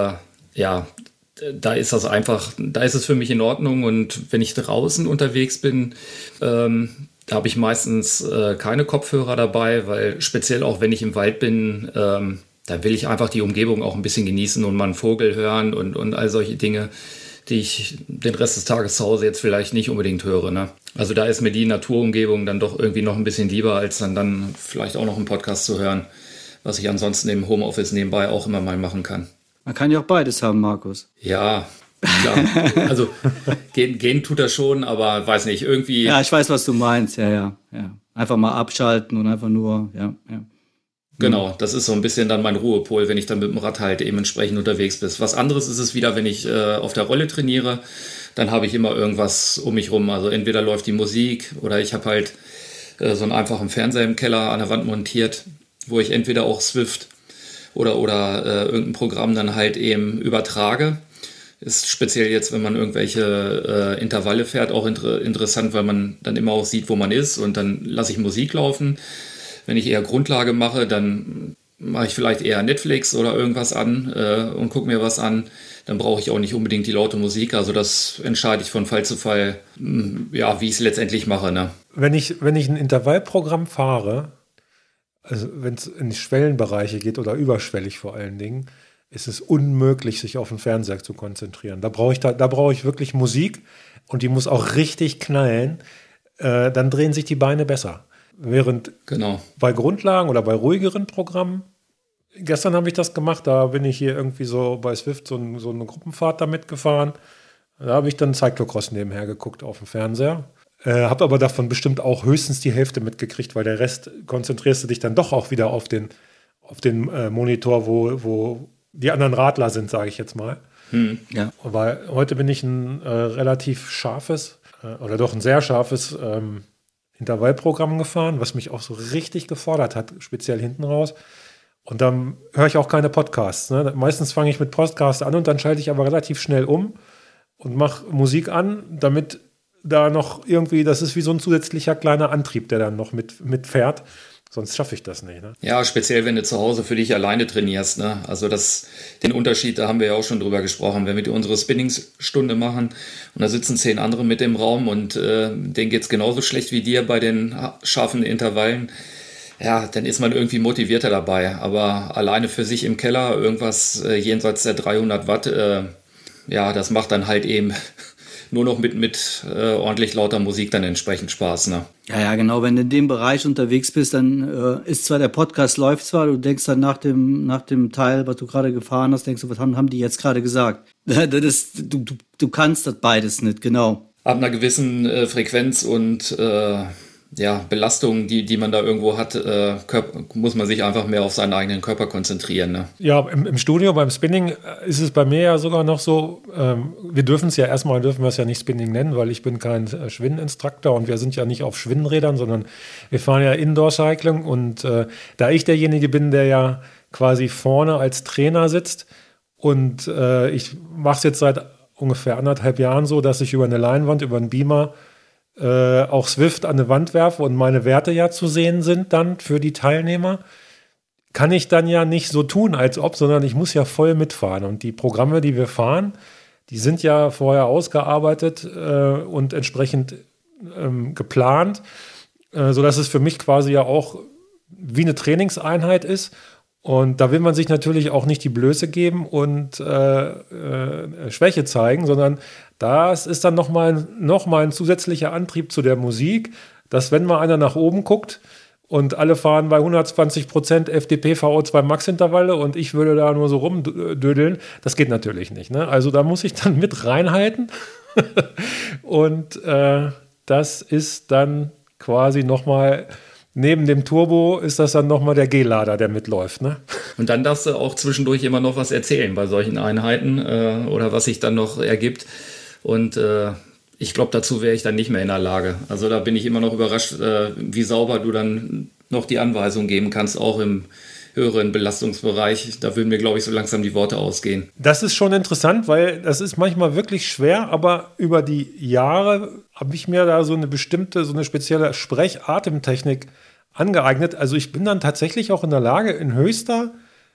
da ist es für mich in Ordnung. Und wenn ich draußen unterwegs bin, da habe ich meistens keine Kopfhörer dabei, weil speziell auch wenn ich im Wald bin, da will ich einfach die Umgebung auch ein bisschen genießen und mal einen Vogel hören und all solche Dinge, die ich den Rest des Tages zu Hause jetzt vielleicht nicht unbedingt höre. Ne? Also da ist mir die Naturumgebung dann doch irgendwie noch ein bisschen lieber, als dann vielleicht auch noch einen Podcast zu hören, was ich ansonsten im Homeoffice nebenbei auch immer mal machen kann. Man kann ja auch beides haben, Markus. Ja, klar. Also gehen tut er schon, aber weiß nicht, irgendwie... Ja, ich weiß, was du meinst. Ja. Einfach mal abschalten und einfach nur, ja. Genau, das ist so ein bisschen dann mein Ruhepol, wenn ich dann mit dem Rad halt eben entsprechend unterwegs bin. Was anderes ist es wieder, wenn ich auf der Rolle trainiere, dann habe ich immer irgendwas um mich rum. Also entweder läuft die Musik oder ich habe halt so einen einfachen Fernseher im Keller an der Wand montiert, wo ich entweder auch Swift oder irgendein Programm dann halt eben übertrage. Ist speziell jetzt, wenn man irgendwelche Intervalle fährt, auch interessant, weil man dann immer auch sieht, wo man ist und dann lasse ich Musik laufen. Wenn ich eher Grundlage mache, dann mache ich vielleicht eher Netflix oder irgendwas an und gucke mir was an. Dann brauche ich auch nicht unbedingt die laute Musik. Also das entscheide ich von Fall zu Fall, ja, wie ich es letztendlich mache. Ne? Wenn ich ein Intervallprogramm fahre, also wenn es in Schwellenbereiche geht oder überschwellig vor allen Dingen, ist es unmöglich, sich auf den Fernseher zu konzentrieren. Da brauche ich wirklich Musik und die muss auch richtig knallen. Dann drehen sich die Beine besser. Während bei Grundlagen oder bei ruhigeren Programmen, gestern habe ich das gemacht, da bin ich hier irgendwie so bei Swift so eine Gruppenfahrt da mitgefahren. Da habe ich dann Cyclocross nebenher geguckt auf dem Fernseher. Habe aber davon bestimmt auch höchstens die Hälfte mitgekriegt, weil der Rest konzentrierst du dich dann doch auch wieder auf den Monitor, wo die anderen Radler sind, sage ich jetzt mal. Ja. Aber heute bin ich ein relativ scharfes oder doch ein sehr scharfes Intervallprogramm gefahren, was mich auch so richtig gefordert hat, speziell hinten raus. Und dann höre ich auch keine Podcasts. Ne? Meistens fange ich mit Podcasts an und dann schalte ich aber relativ schnell um und mache Musik an, damit da noch irgendwie, das ist wie so ein zusätzlicher kleiner Antrieb, der dann noch mitfährt. Sonst schaffe ich das nicht. Ne? Ja, speziell, wenn du zu Hause für dich alleine trainierst. Ne? Also den Unterschied, da haben wir ja auch schon drüber gesprochen. Wenn wir unsere Spinningstunde machen und da sitzen 10 andere mit im Raum und denen geht es genauso schlecht wie dir bei den scharfen Intervallen, ja, dann ist man irgendwie motivierter dabei. Aber alleine für sich im Keller irgendwas jenseits der 300 Watt, ja, das macht dann halt eben nur noch mit ordentlich lauter Musik dann entsprechend Spaß. Ne? Ja, genau. Wenn du in dem Bereich unterwegs bist, dann ist zwar der Podcast läuft zwar, du denkst dann nach dem Teil, was du gerade gefahren hast, denkst du, was haben die jetzt gerade gesagt? Du kannst das beides nicht, genau. Ab einer gewissen Frequenz und Belastung, die man da irgendwo hat, muss man sich einfach mehr auf seinen eigenen Körper konzentrieren. Ne? Ja, im Studio, beim Spinning ist es bei mir ja sogar noch so, wir dürfen es ja nicht Spinning nennen, weil ich bin kein Schwinninstruktor und wir sind ja nicht auf Schwinnrädern, sondern wir fahren ja Indoor-Cycling und da ich derjenige bin, der ja quasi vorne als Trainer sitzt und ich mache es jetzt seit ungefähr 1,5 Jahren so, dass ich über eine Leinwand, über einen Beamer auch Swift an eine Wand werfe und meine Werte ja zu sehen sind dann für die Teilnehmer, kann ich dann ja nicht so tun, als ob, sondern ich muss ja voll mitfahren. Und die Programme, die wir fahren, die sind ja vorher ausgearbeitet und entsprechend geplant, sodass es für mich quasi ja auch wie eine Trainingseinheit ist. Und da will man sich natürlich auch nicht die Blöße geben und Schwäche zeigen, sondern das ist dann nochmal ein zusätzlicher Antrieb zu der Musik, dass wenn mal einer nach oben guckt und alle fahren bei 120% FDP VO2 Max Intervalle und ich würde da nur so rumdödeln, das geht natürlich nicht. Ne? Also da muss ich dann mit reinhalten und das ist dann quasi nochmal, neben dem Turbo ist das dann nochmal der G-Lader, der mitläuft. Ne? Und dann darfst du auch zwischendurch immer noch was erzählen bei solchen Einheiten oder was sich dann noch ergibt. Und ich glaube, dazu wäre ich dann nicht mehr in der Lage. Also da bin ich immer noch überrascht, wie sauber du dann noch die Anweisung geben kannst, auch im höheren Belastungsbereich. Da würden mir, glaube ich, so langsam die Worte ausgehen. Das ist schon interessant, weil das ist manchmal wirklich schwer, aber über die Jahre habe ich mir da so eine spezielle Sprech-Atemtechnik angeeignet. Also ich bin dann tatsächlich auch in der Lage, in höchster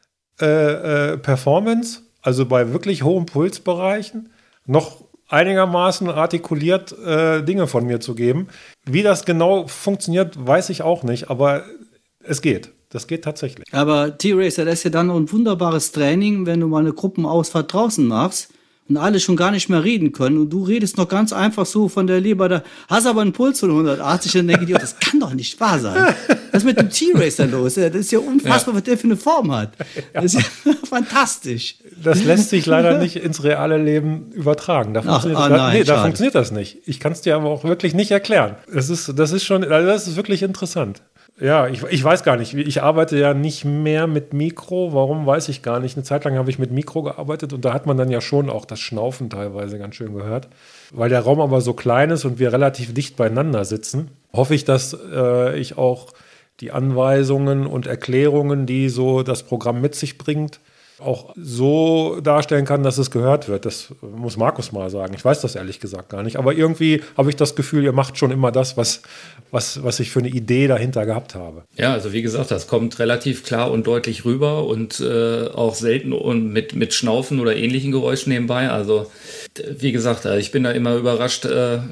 Performance, also bei wirklich hohen Pulsbereichen, noch einigermaßen artikuliert Dinge von mir zu geben. Wie das genau funktioniert, weiß ich auch nicht, aber es geht. Das geht tatsächlich. Aber T-Racer, das ist ja dann auch ein wunderbares Training, wenn du mal eine Gruppenausfahrt draußen machst und alle schon gar nicht mehr reden können und du redest noch ganz einfach so von der Leber, da hast aber einen Puls von 180, dann denke ich, das kann doch nicht wahr sein. Was ist mit dem T-Racer los? Das ist ja unfassbar, was der für eine Form hat. Das ist ja fantastisch. Das lässt sich leider nicht ins reale Leben übertragen. Da funktioniert das nicht. Ich kann es dir aber auch wirklich nicht erklären. Das ist wirklich interessant. Ja, ich weiß gar nicht. Ich arbeite ja nicht mehr mit Mikro. Warum, weiß ich gar nicht. Eine Zeit lang habe ich mit Mikro gearbeitet und da hat man dann ja schon auch das Schnaufen teilweise ganz schön gehört. Weil der Raum aber so klein ist und wir relativ dicht beieinander sitzen, hoffe ich, dass ich auch die Anweisungen und Erklärungen, die so das Programm mit sich bringt, auch so darstellen kann, dass es gehört wird. Das muss Markus mal sagen. Ich weiß das ehrlich gesagt gar nicht. Aber irgendwie habe ich das Gefühl, ihr macht schon immer das, was ich für eine Idee dahinter gehabt habe. Ja, also wie gesagt, das kommt relativ klar und deutlich rüber und auch selten und mit Schnaufen oder ähnlichen Geräuschen nebenbei. Also wie gesagt, ich bin da immer überrascht,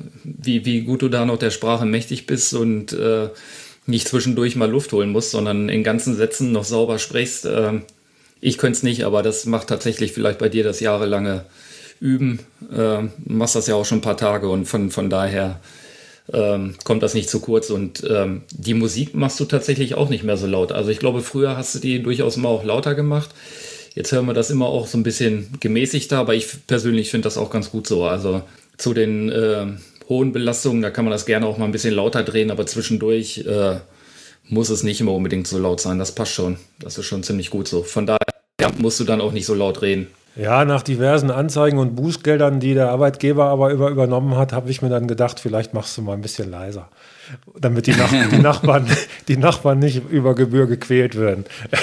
wie gut du da noch der Sprache mächtig bist und nicht zwischendurch mal Luft holen musst, sondern in ganzen Sätzen noch sauber sprichst. Ich könnte es nicht, aber das macht tatsächlich vielleicht bei dir das jahrelange Üben. Du machst das ja auch schon ein paar Tage und von daher kommt das nicht zu kurz. Und die Musik machst du tatsächlich auch nicht mehr so laut. Also ich glaube, früher hast du die durchaus mal auch lauter gemacht. Jetzt hören wir das immer auch so ein bisschen gemäßigter, aber ich persönlich finde das auch ganz gut so. Also zu den hohen Belastungen, da kann man das gerne auch mal ein bisschen lauter drehen, aber zwischendurch muss es nicht immer unbedingt so laut sein. Das passt schon. Das ist schon ziemlich gut so. Von daher musst du dann auch nicht so laut reden. Ja, nach diversen Anzeigen und Bußgeldern, die der Arbeitgeber aber übernommen hat, habe ich mir dann gedacht, vielleicht machst du mal ein bisschen leiser, damit die Nachbarn nicht über Gebühr gequält werden.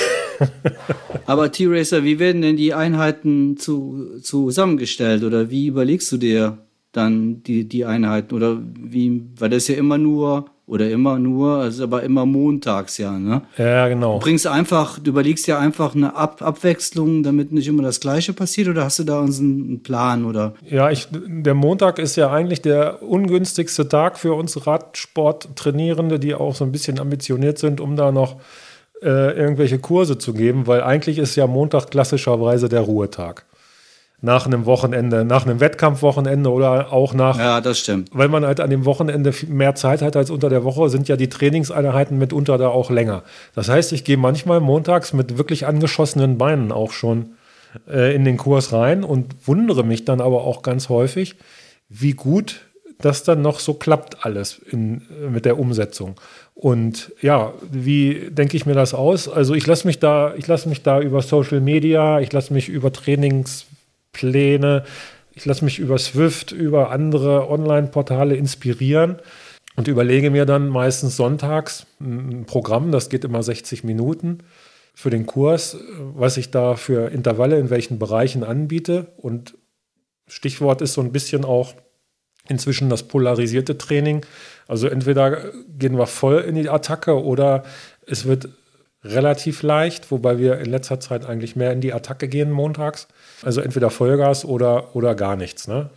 Aber T-Racer, wie werden denn die Einheiten zusammengestellt oder wie überlegst du dir dann die Einheiten oder wie, weil das ja immer nur, also aber immer montags, ja, ne? Ja, genau. Du überlegst ja einfach eine Abwechslung, damit nicht immer das Gleiche passiert, oder hast du da einen Plan, oder? Ja, der Montag ist ja eigentlich der ungünstigste Tag für uns Radsporttrainierende, die auch so ein bisschen ambitioniert sind, um da noch irgendwelche Kurse zu geben, weil eigentlich ist ja Montag klassischerweise der Ruhetag. Nach einem Wochenende, nach einem Wettkampfwochenende oder auch nach... Ja, das stimmt. Weil man halt an dem Wochenende mehr Zeit hat als unter der Woche, sind ja die Trainingseinheiten mitunter da auch länger. Das heißt, ich gehe manchmal montags mit wirklich angeschossenen Beinen auch schon in den Kurs rein und wundere mich dann aber auch ganz häufig, wie gut das dann noch so klappt alles mit der Umsetzung. Und ja, wie denke ich mir das aus? Also ich lasse mich da über Social Media, ich lasse mich über Trainingspläne, ich lasse mich über Swift, über andere Online-Portale inspirieren und überlege mir dann meistens sonntags ein Programm, das geht immer 60 Minuten für den Kurs, was ich da für Intervalle in welchen Bereichen anbiete. Und Stichwort ist so ein bisschen auch inzwischen das polarisierte Training. Also entweder gehen wir voll in die Attacke oder es wird relativ leicht, wobei wir in letzter Zeit eigentlich mehr in die Attacke gehen montags. Also entweder Vollgas oder gar nichts. Ne?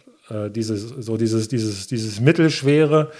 Dieses Mittelschwere,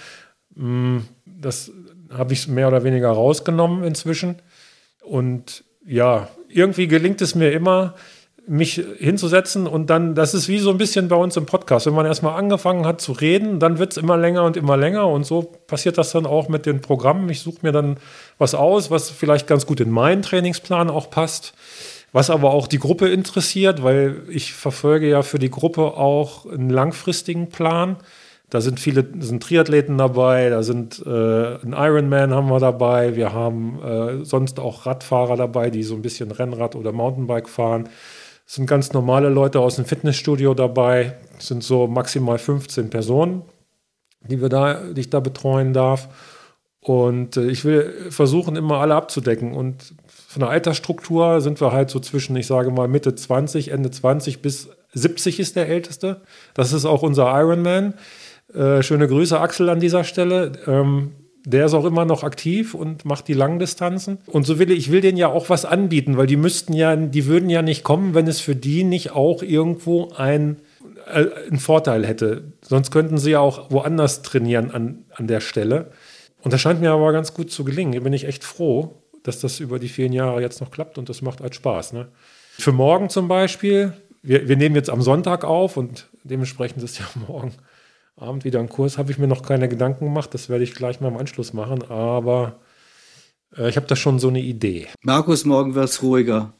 das habe ich mehr oder weniger rausgenommen inzwischen. Und ja, irgendwie gelingt es mir immer, mich hinzusetzen und dann, das ist wie so ein bisschen bei uns im Podcast. Wenn man erstmal angefangen hat zu reden, dann wird es immer länger und so passiert das dann auch mit den Programmen. Ich suche mir dann was aus, was vielleicht ganz gut in meinen Trainingsplan auch passt, was aber auch die Gruppe interessiert, weil ich verfolge ja für die Gruppe auch einen langfristigen Plan. Da sind sind Triathleten dabei, da sind ein Ironman haben wir dabei, wir haben sonst auch Radfahrer dabei, die so ein bisschen Rennrad oder Mountainbike fahren. Es sind ganz normale Leute aus dem Fitnessstudio dabei. Es sind so maximal 15 Personen, die ich da betreuen darf. Und ich will versuchen, immer alle abzudecken. Und von der Altersstruktur sind wir halt so zwischen, ich sage mal, Mitte 20, Ende 20 bis 70 ist der Älteste. Das ist auch unser Ironman. Schöne Grüße, Axel, an dieser Stelle. Der ist auch immer noch aktiv und macht die Langdistanzen. Und so ich will denen ja auch was anbieten, weil die würden ja nicht kommen, wenn es für die nicht auch irgendwo einen Vorteil hätte. Sonst könnten sie ja auch woanders trainieren an der Stelle. Und das scheint mir aber ganz gut zu gelingen. Hier bin ich echt froh, dass das über die vielen Jahre jetzt noch klappt und das macht halt Spaß. Ne? Für morgen zum Beispiel, wir nehmen jetzt am Sonntag auf und dementsprechend ist ja morgen Abend wieder ein Kurs, habe ich mir noch keine Gedanken gemacht. Das werde ich gleich mal im Anschluss machen, aber ich habe da schon so eine Idee. Markus, morgen wird es ruhiger.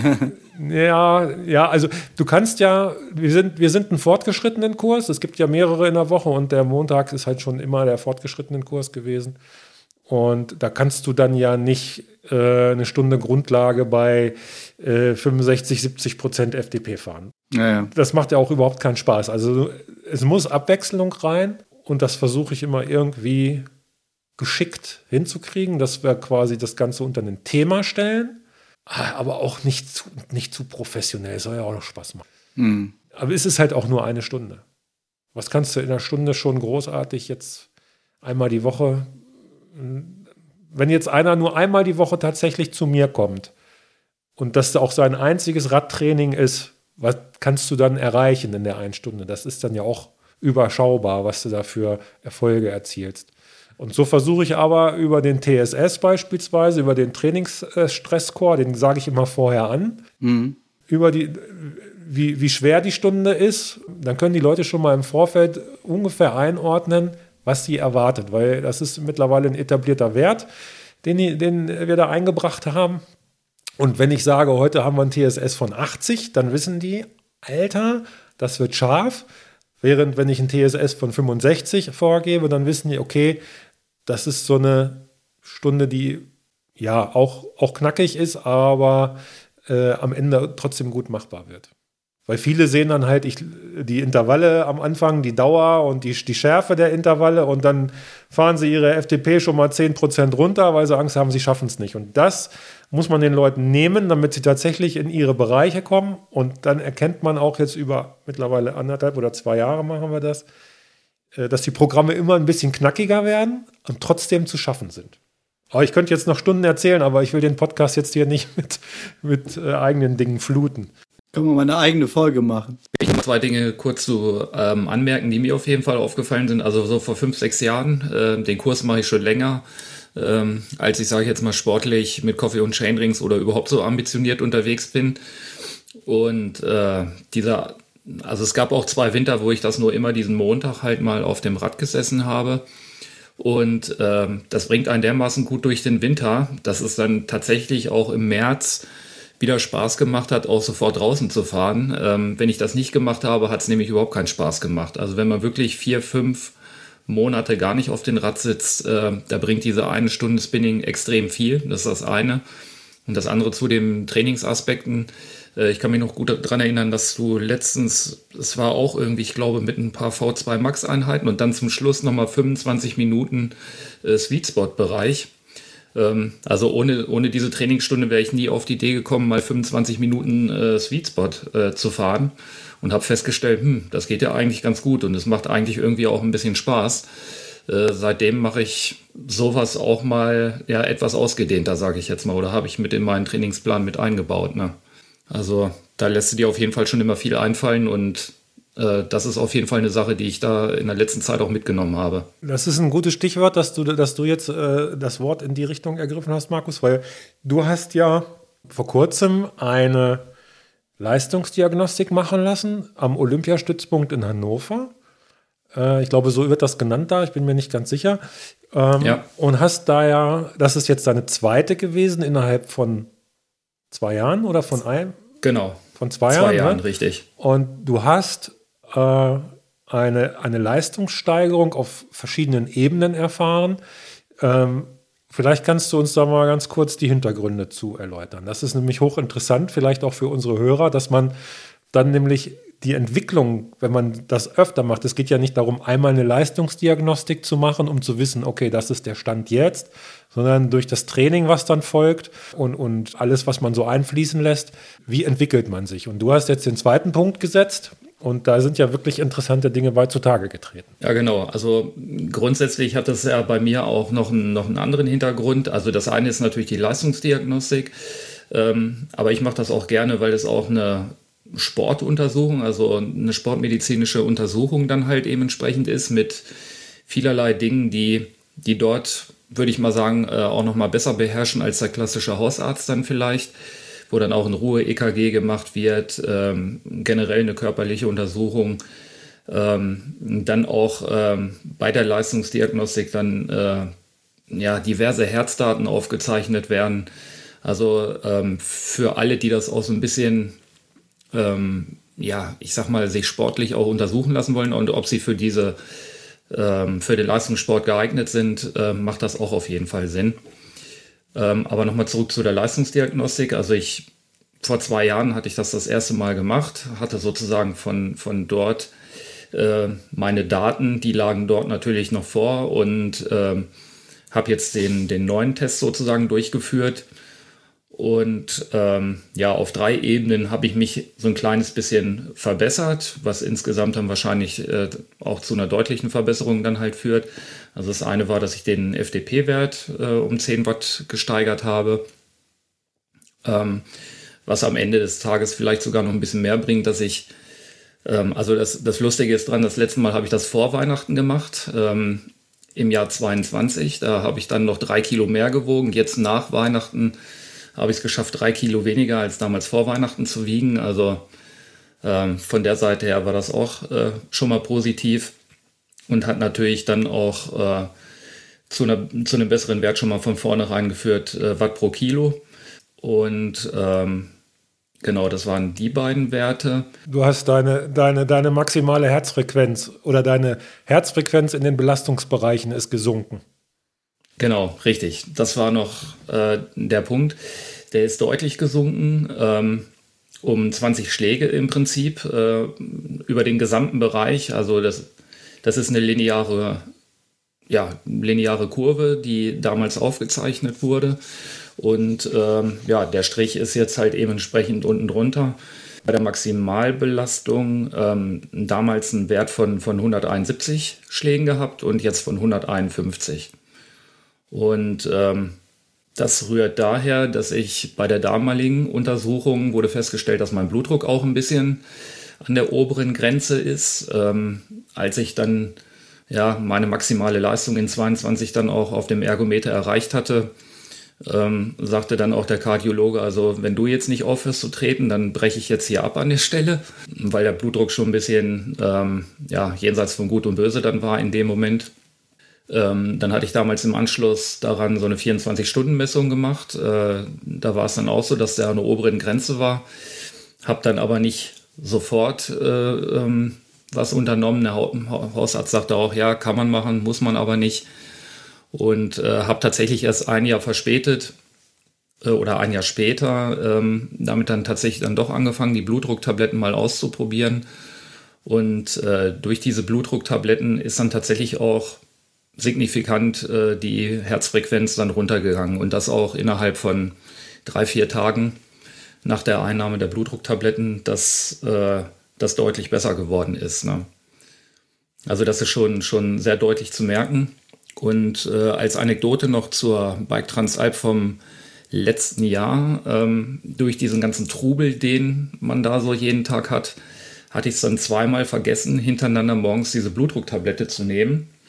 Ja, also du kannst ja, wir sind ein fortgeschrittenen Kurs, es gibt ja mehrere in der Woche und der Montag ist halt schon immer der fortgeschrittenen Kurs gewesen. Und da kannst du dann ja nicht eine Stunde Grundlage bei 65-70% FDP fahren. Ja. Das macht ja auch überhaupt keinen Spaß. Also es muss Abwechslung rein und das versuche ich immer irgendwie geschickt hinzukriegen, dass wir quasi das Ganze unter ein Thema stellen, aber auch nicht zu professionell. Soll ja auch noch Spaß machen. Mhm. Aber es ist halt auch nur eine Stunde. Was kannst du in einer Stunde schon großartig jetzt einmal die Woche, wenn jetzt einer nur einmal die Woche tatsächlich zu mir kommt und das auch sein einziges Radtraining ist, was kannst du dann erreichen in der einen Stunde? Das ist dann ja auch überschaubar, was du da für Erfolge erzielst. Und so versuche ich aber über den TSS beispielsweise, über den Trainingsstressscore, den sage ich immer vorher an, über wie schwer die Stunde ist, dann können die Leute schon mal im Vorfeld ungefähr einordnen, was sie erwartet, weil das ist mittlerweile ein etablierter Wert, den wir da eingebracht haben. Und wenn ich sage, heute haben wir ein TSS von 80, dann wissen die, Alter, das wird scharf. Während wenn ich ein TSS von 65 vorgebe, dann wissen die, okay, das ist so eine Stunde, die ja auch knackig ist, aber am Ende trotzdem gut machbar wird. Weil viele sehen dann halt die Intervalle am Anfang, die Dauer und die Schärfe der Intervalle und dann fahren sie ihre FDP schon mal 10% runter, weil sie Angst haben, sie schaffen es nicht. Und das muss man den Leuten nehmen, damit sie tatsächlich in ihre Bereiche kommen. Und dann erkennt man auch jetzt über mittlerweile 1,5 oder 2 Jahre machen wir das, dass die Programme immer ein bisschen knackiger werden und trotzdem zu schaffen sind. Aber ich könnte jetzt noch Stunden erzählen, aber ich will den Podcast jetzt hier nicht mit eigenen Dingen fluten. Können wir mal eine eigene Folge machen. Ich habe 2 Dinge kurz zu anmerken, die mir auf jeden Fall aufgefallen sind. Also so vor 5-6 Jahren, den Kurs mache ich schon länger, als ich, sage ich jetzt mal, sportlich mit Coffee und Chainrings oder überhaupt so ambitioniert unterwegs bin. Und also es gab auch 2 Winter, wo ich das nur immer diesen Montag halt mal auf dem Rad gesessen habe. Und das bringt einen dermaßen gut durch den Winter, dass es dann tatsächlich auch im März wieder Spaß gemacht hat, auch sofort draußen zu fahren. Wenn ich das nicht gemacht habe, hat es nämlich überhaupt keinen Spaß gemacht. Also wenn man wirklich 4-5 Monate gar nicht auf dem Rad sitzt, da bringt diese 1 Stunde Spinning extrem viel. Das ist das eine. Und das andere zu den Trainingsaspekten. Ich kann mich noch gut daran erinnern, dass du letztens, es war auch irgendwie, ich glaube, mit ein paar V2 Max Einheiten und dann zum Schluss nochmal 25 Minuten Sweet Spot Bereich. Also ohne diese Trainingsstunde wäre ich nie auf die Idee gekommen, mal 25 Minuten Sweet Spot zu fahren und habe festgestellt, das geht ja eigentlich ganz gut und es macht eigentlich irgendwie auch ein bisschen Spaß. Seitdem mache ich sowas auch mal etwas ausgedehnter, sage ich jetzt mal, oder habe ich mit in meinen Trainingsplan mit eingebaut. Ne? Also da lässt du dir auf jeden Fall schon immer viel einfallen und das ist auf jeden Fall eine Sache, die ich da in der letzten Zeit auch mitgenommen habe. Das ist ein gutes Stichwort, dass du jetzt das Wort in die Richtung ergriffen hast, Markus, weil du hast ja vor kurzem eine Leistungsdiagnostik machen lassen am Olympiastützpunkt in Hannover. Ich glaube, so wird das genannt da, ich bin mir nicht ganz sicher. Und hast da ja, das ist jetzt deine zweite gewesen innerhalb von 2 Jahren oder von einem? Genau. Von 2 Jahren. 2 Jahren, ne? richtig. Und du hast eine Leistungssteigerung auf verschiedenen Ebenen erfahren. Vielleicht kannst du uns da mal ganz kurz die Hintergründe zu erläutern. Das ist nämlich hochinteressant, vielleicht auch für unsere Hörer, dass man dann nämlich die Entwicklung, wenn man das öfter macht, es geht ja nicht darum, einmal eine Leistungsdiagnostik zu machen, um zu wissen, okay, das ist der Stand jetzt, sondern durch das Training, was dann folgt und alles, was man so einfließen lässt, wie entwickelt man sich? Und du hast jetzt den zweiten Punkt gesetzt und da sind ja wirklich interessante Dinge bei zutage getreten. Ja, genau. Also grundsätzlich hat das ja bei mir auch noch einen anderen Hintergrund. Also das eine ist natürlich die Leistungsdiagnostik, aber ich mache das auch gerne, weil es auch eine Sportuntersuchung, also eine sportmedizinische Untersuchung dann halt eben entsprechend ist mit vielerlei Dingen, die dort, würde ich mal sagen, auch noch mal besser beherrschen als der klassische Hausarzt dann vielleicht, wo dann auch in Ruhe EKG gemacht wird, generell eine körperliche Untersuchung, dann auch bei der Leistungsdiagnostik dann diverse Herzdaten aufgezeichnet werden. Also für alle, die das auch so ein bisschen ich sag mal, sich sportlich auch untersuchen lassen wollen und ob sie für den Leistungssport geeignet sind, macht das auch auf jeden Fall Sinn. Aber nochmal zurück zu der Leistungsdiagnostik. Also vor 2 Jahren hatte ich das erste Mal gemacht, hatte sozusagen von dort meine Daten, die lagen dort natürlich noch vor und habe jetzt den neuen Test sozusagen durchgeführt. Und auf 3 Ebenen habe ich mich so ein kleines bisschen verbessert, was insgesamt dann wahrscheinlich auch zu einer deutlichen Verbesserung dann halt führt. Also das eine war, dass ich den FDP-Wert um 10 Watt gesteigert habe, was am Ende des Tages vielleicht sogar noch ein bisschen mehr bringt, dass ich, also das Lustige ist dran, das letzte Mal habe ich das vor Weihnachten gemacht, im Jahr 22, da habe ich dann noch 3 Kilo mehr gewogen, jetzt nach Weihnachten habe ich es geschafft, 3 Kilo weniger als damals vor Weihnachten zu wiegen. Also von der Seite her war das auch schon mal positiv und hat natürlich dann auch zu einem besseren Wert schon mal von vornherein geführt, Watt pro Kilo. Und genau, das waren die beiden Werte. Du hast deine maximale Herzfrequenz oder deine Herzfrequenz in den Belastungsbereichen ist gesunken. Genau, richtig. Das war noch der Punkt. Der ist deutlich gesunken, um 20 Schläge im Prinzip über den gesamten Bereich. Also das ist eine lineare Kurve, die damals aufgezeichnet wurde. Und der Strich ist jetzt halt eben entsprechend unten drunter. Bei der Maximalbelastung damals einen Wert von 171 Schlägen gehabt und jetzt von 151. Und das rührt daher, dass ich bei der damaligen Untersuchung wurde festgestellt, dass mein Blutdruck auch ein bisschen an der oberen Grenze ist. Als ich dann meine maximale Leistung in 22 dann auch auf dem Ergometer erreicht hatte, sagte dann auch der Kardiologe, also wenn du jetzt nicht aufhörst zu treten, dann breche ich jetzt hier ab an der Stelle, weil der Blutdruck schon ein bisschen jenseits von Gut und Böse dann war in dem Moment. Dann hatte ich damals im Anschluss daran so eine 24-Stunden-Messung gemacht. Da war es dann auch so, dass der an der oberen Grenze war. Habe dann aber nicht sofort was unternommen. Der Hausarzt sagte auch, ja, kann man machen, muss man aber nicht. Und habe tatsächlich erst ein Jahr verspätet oder ein Jahr später damit dann tatsächlich dann doch angefangen, die Blutdrucktabletten mal auszuprobieren. Und durch diese Blutdrucktabletten ist dann tatsächlich auch signifikant die Herzfrequenz dann runtergegangen und das auch innerhalb von 3-4 Tagen nach der Einnahme der Blutdrucktabletten, dass das deutlich besser geworden ist. Ne? Also das ist schon sehr deutlich zu merken. Und als Anekdote noch zur Bike Transalp vom letzten Jahr, durch diesen ganzen Trubel, den man da so jeden Tag hat, hatte ich es dann 2-mal vergessen, hintereinander morgens diese Blutdrucktablette zu nehmen.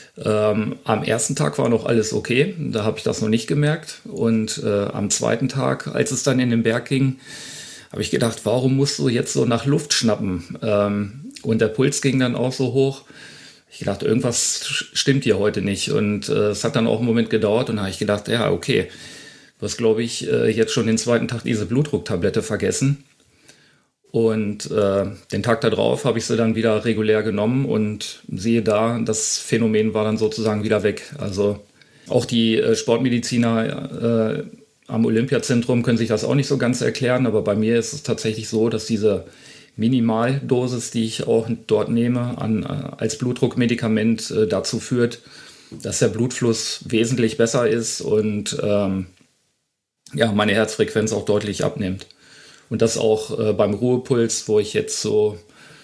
Am ersten Tag war noch alles okay, da habe ich das noch nicht gemerkt. Und am zweiten Tag, als es dann in den Berg ging, habe ich gedacht, warum musst du jetzt so nach Luft schnappen? Und der Puls ging dann auch so hoch. Ich dachte, irgendwas stimmt hier heute nicht. Und es hat dann auch einen Moment gedauert und da habe ich gedacht, ja, okay, du hast, glaube ich, jetzt schon den zweiten Tag diese Blutdrucktablette vergessen. Und den Tag darauf habe ich sie dann wieder regulär genommen und siehe da, das Phänomen war dann sozusagen wieder weg. Also auch die Sportmediziner am Olympiazentrum können sich das auch nicht so ganz erklären, aber bei mir ist es tatsächlich so, dass diese Minimaldosis, die ich auch dort nehme, als Blutdruckmedikament dazu führt, dass der Blutfluss wesentlich besser ist und meine Herzfrequenz auch deutlich abnimmt. Und das auch beim Ruhepuls, wo ich jetzt so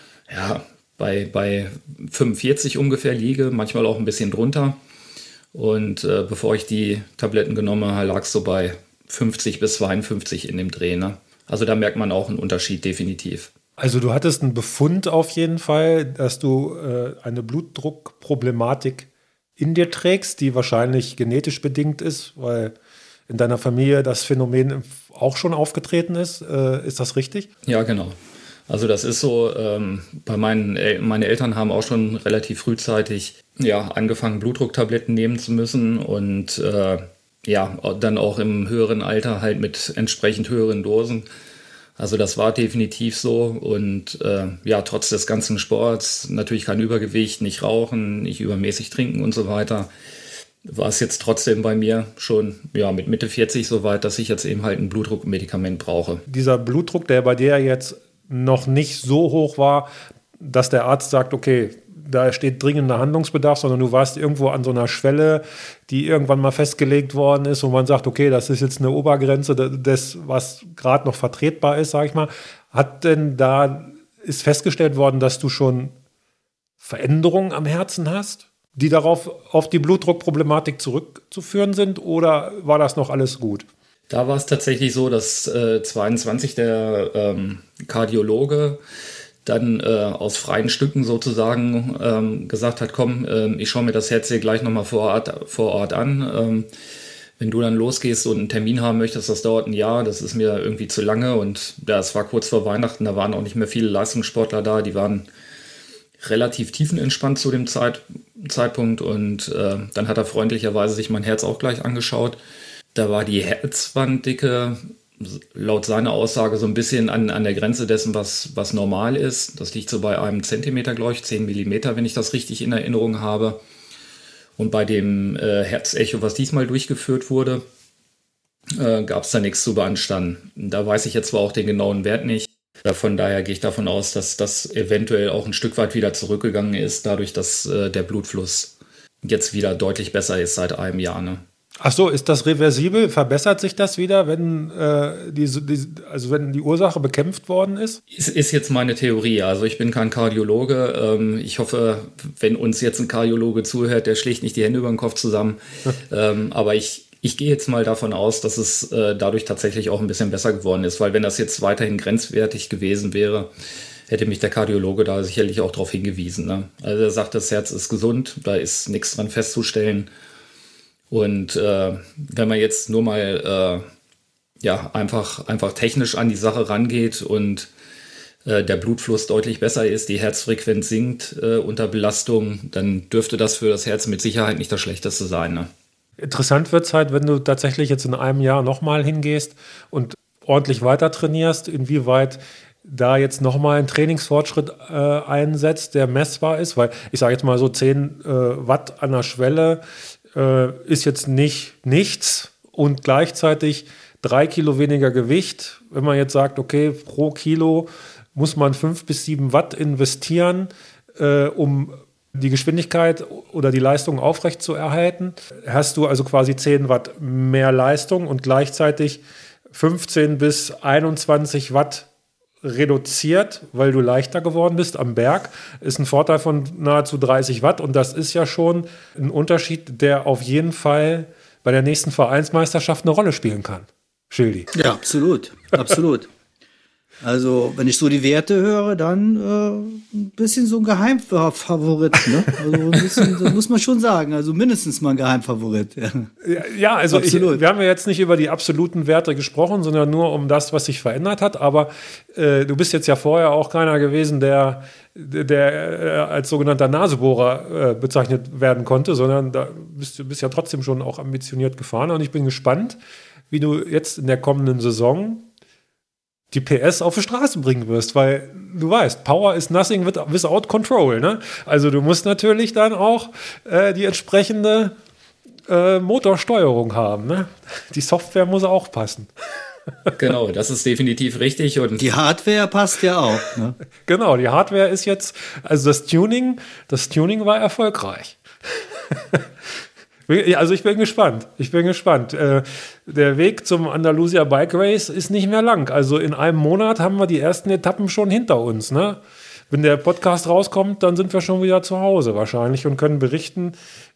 bei 45 ungefähr liege, manchmal auch ein bisschen drunter. Und bevor ich die Tabletten genommen habe, lag es so bei 50 bis 52 in dem Dreh. Ne? Also da merkt man auch einen Unterschied definitiv. Also du hattest einen Befund auf jeden Fall, dass du eine Blutdruckproblematik in dir trägst, die wahrscheinlich genetisch bedingt ist, weil in deiner Familie das Phänomen auch schon aufgetreten ist. Ist das richtig? Ja, genau. Also das ist so, meine Eltern haben auch schon relativ frühzeitig angefangen, Blutdrucktabletten nehmen zu müssen und dann auch im höheren Alter halt mit entsprechend höheren Dosen. Also das war definitiv so und trotz des ganzen Sports, natürlich kein Übergewicht, nicht rauchen, nicht übermäßig trinken und so weiter, war es jetzt trotzdem bei mir schon mit Mitte 40 so weit, dass ich jetzt eben halt ein Blutdruckmedikament brauche. Dieser Blutdruck, der bei dir jetzt noch nicht so hoch war, dass der Arzt sagt, okay, da steht dringender Handlungsbedarf, sondern du warst irgendwo an so einer Schwelle, die irgendwann mal festgelegt worden ist und man sagt, okay, das ist jetzt eine Obergrenze des, was gerade noch vertretbar ist, sag ich mal. Ist festgestellt worden, dass du schon Veränderungen am Herzen hast, die auf die Blutdruckproblematik zurückzuführen sind, oder war das noch alles gut? Da war es tatsächlich so, dass 22 der Kardiologe dann aus freien Stücken sozusagen gesagt hat, komm, ich schaue mir das Herz hier gleich nochmal vor Ort an. Wenn du dann losgehst und einen Termin haben möchtest, das dauert ein Jahr, das ist mir irgendwie zu lange. Und es war kurz vor Weihnachten, da waren auch nicht mehr viele Leistungssportler da, die waren relativ tiefenentspannt zu dem Zeitpunkt. Und dann hat er freundlicherweise sich mein Herz auch gleich angeschaut. Da war die Herzwanddicke laut seiner Aussage so ein bisschen an der Grenze dessen, was normal ist. Das liegt so bei einem Zentimeter, glaube ich, 10 Millimeter, wenn ich das richtig in Erinnerung habe. Und bei dem Herzecho, was diesmal durchgeführt wurde, gab es da nichts zu beanstanden. Da weiß ich jetzt zwar auch den genauen Wert nicht. Von daher gehe ich davon aus, dass das eventuell auch ein Stück weit wieder zurückgegangen ist, dadurch, dass der Blutfluss jetzt wieder deutlich besser ist seit einem Jahr. Ne? Ach so, ist das reversibel? Verbessert sich das wieder, wenn wenn die Ursache bekämpft worden ist? Ist jetzt meine Theorie. Also ich bin kein Kardiologe. Ich hoffe, wenn uns jetzt ein Kardiologe zuhört, der schlägt nicht die Hände über den Kopf zusammen. Aber ich gehe jetzt mal davon aus, dass es dadurch tatsächlich auch ein bisschen besser geworden ist. Weil wenn das jetzt weiterhin grenzwertig gewesen wäre, hätte mich der Kardiologe da sicherlich auch darauf hingewiesen. Ne? Also er sagt, das Herz ist gesund, da ist nichts dran festzustellen. Und wenn man jetzt nur mal einfach technisch an die Sache rangeht und der Blutfluss deutlich besser ist, die Herzfrequenz sinkt unter Belastung, dann dürfte das für das Herz mit Sicherheit nicht das Schlechteste sein. Ne? Interessant wird es halt, wenn du tatsächlich jetzt in einem Jahr nochmal hingehst und ordentlich weiter trainierst, inwieweit da jetzt nochmal ein Trainingsfortschritt einsetzt, der messbar ist, weil ich sage jetzt mal so 10 Watt an der Schwelle ist jetzt nichts und gleichzeitig 3 Kilo weniger Gewicht. Wenn man jetzt sagt, okay, pro Kilo muss man 5 bis 7 Watt investieren, um die Geschwindigkeit oder die Leistung aufrecht zu erhalten, hast du also quasi 10 Watt mehr Leistung und gleichzeitig 15 bis 21 Watt reduziert, weil du leichter geworden bist am Berg, ist ein Vorteil von nahezu 30 Watt und das ist ja schon ein Unterschied, der auf jeden Fall bei der nächsten Vereinsmeisterschaft eine Rolle spielen kann. Schildi. Ja, absolut. Also, wenn ich so die Werte höre, dann ein bisschen so ein Geheimfavorit. Ne? Also ein bisschen, das muss man schon sagen. Also mindestens mal ein Geheimfavorit. Ja, also wir haben ja jetzt nicht über die absoluten Werte gesprochen, sondern nur um das, was sich verändert hat. Aber du bist jetzt ja vorher auch keiner gewesen, der als sogenannter Nasebohrer bezeichnet werden konnte, sondern da bist ja trotzdem schon auch ambitioniert gefahren. Und ich bin gespannt, wie du jetzt in der kommenden Saison die PS auf die Straße bringen wirst, weil du weißt, Power is nothing without control. Ne? Also du musst natürlich dann auch die entsprechende Motorsteuerung haben. Ne? Die Software muss auch passen. Genau, das ist definitiv richtig. Und die Hardware passt ja auch. Ne? Genau, die Hardware ist jetzt, also das Tuning war erfolgreich. Also ich bin gespannt. Der Weg zum Andalusia Bike Race ist nicht mehr lang. Also in einem Monat haben wir die ersten Etappen schon hinter uns. Ne? Wenn der Podcast rauskommt, dann sind wir schon wieder zu Hause wahrscheinlich und können berichten,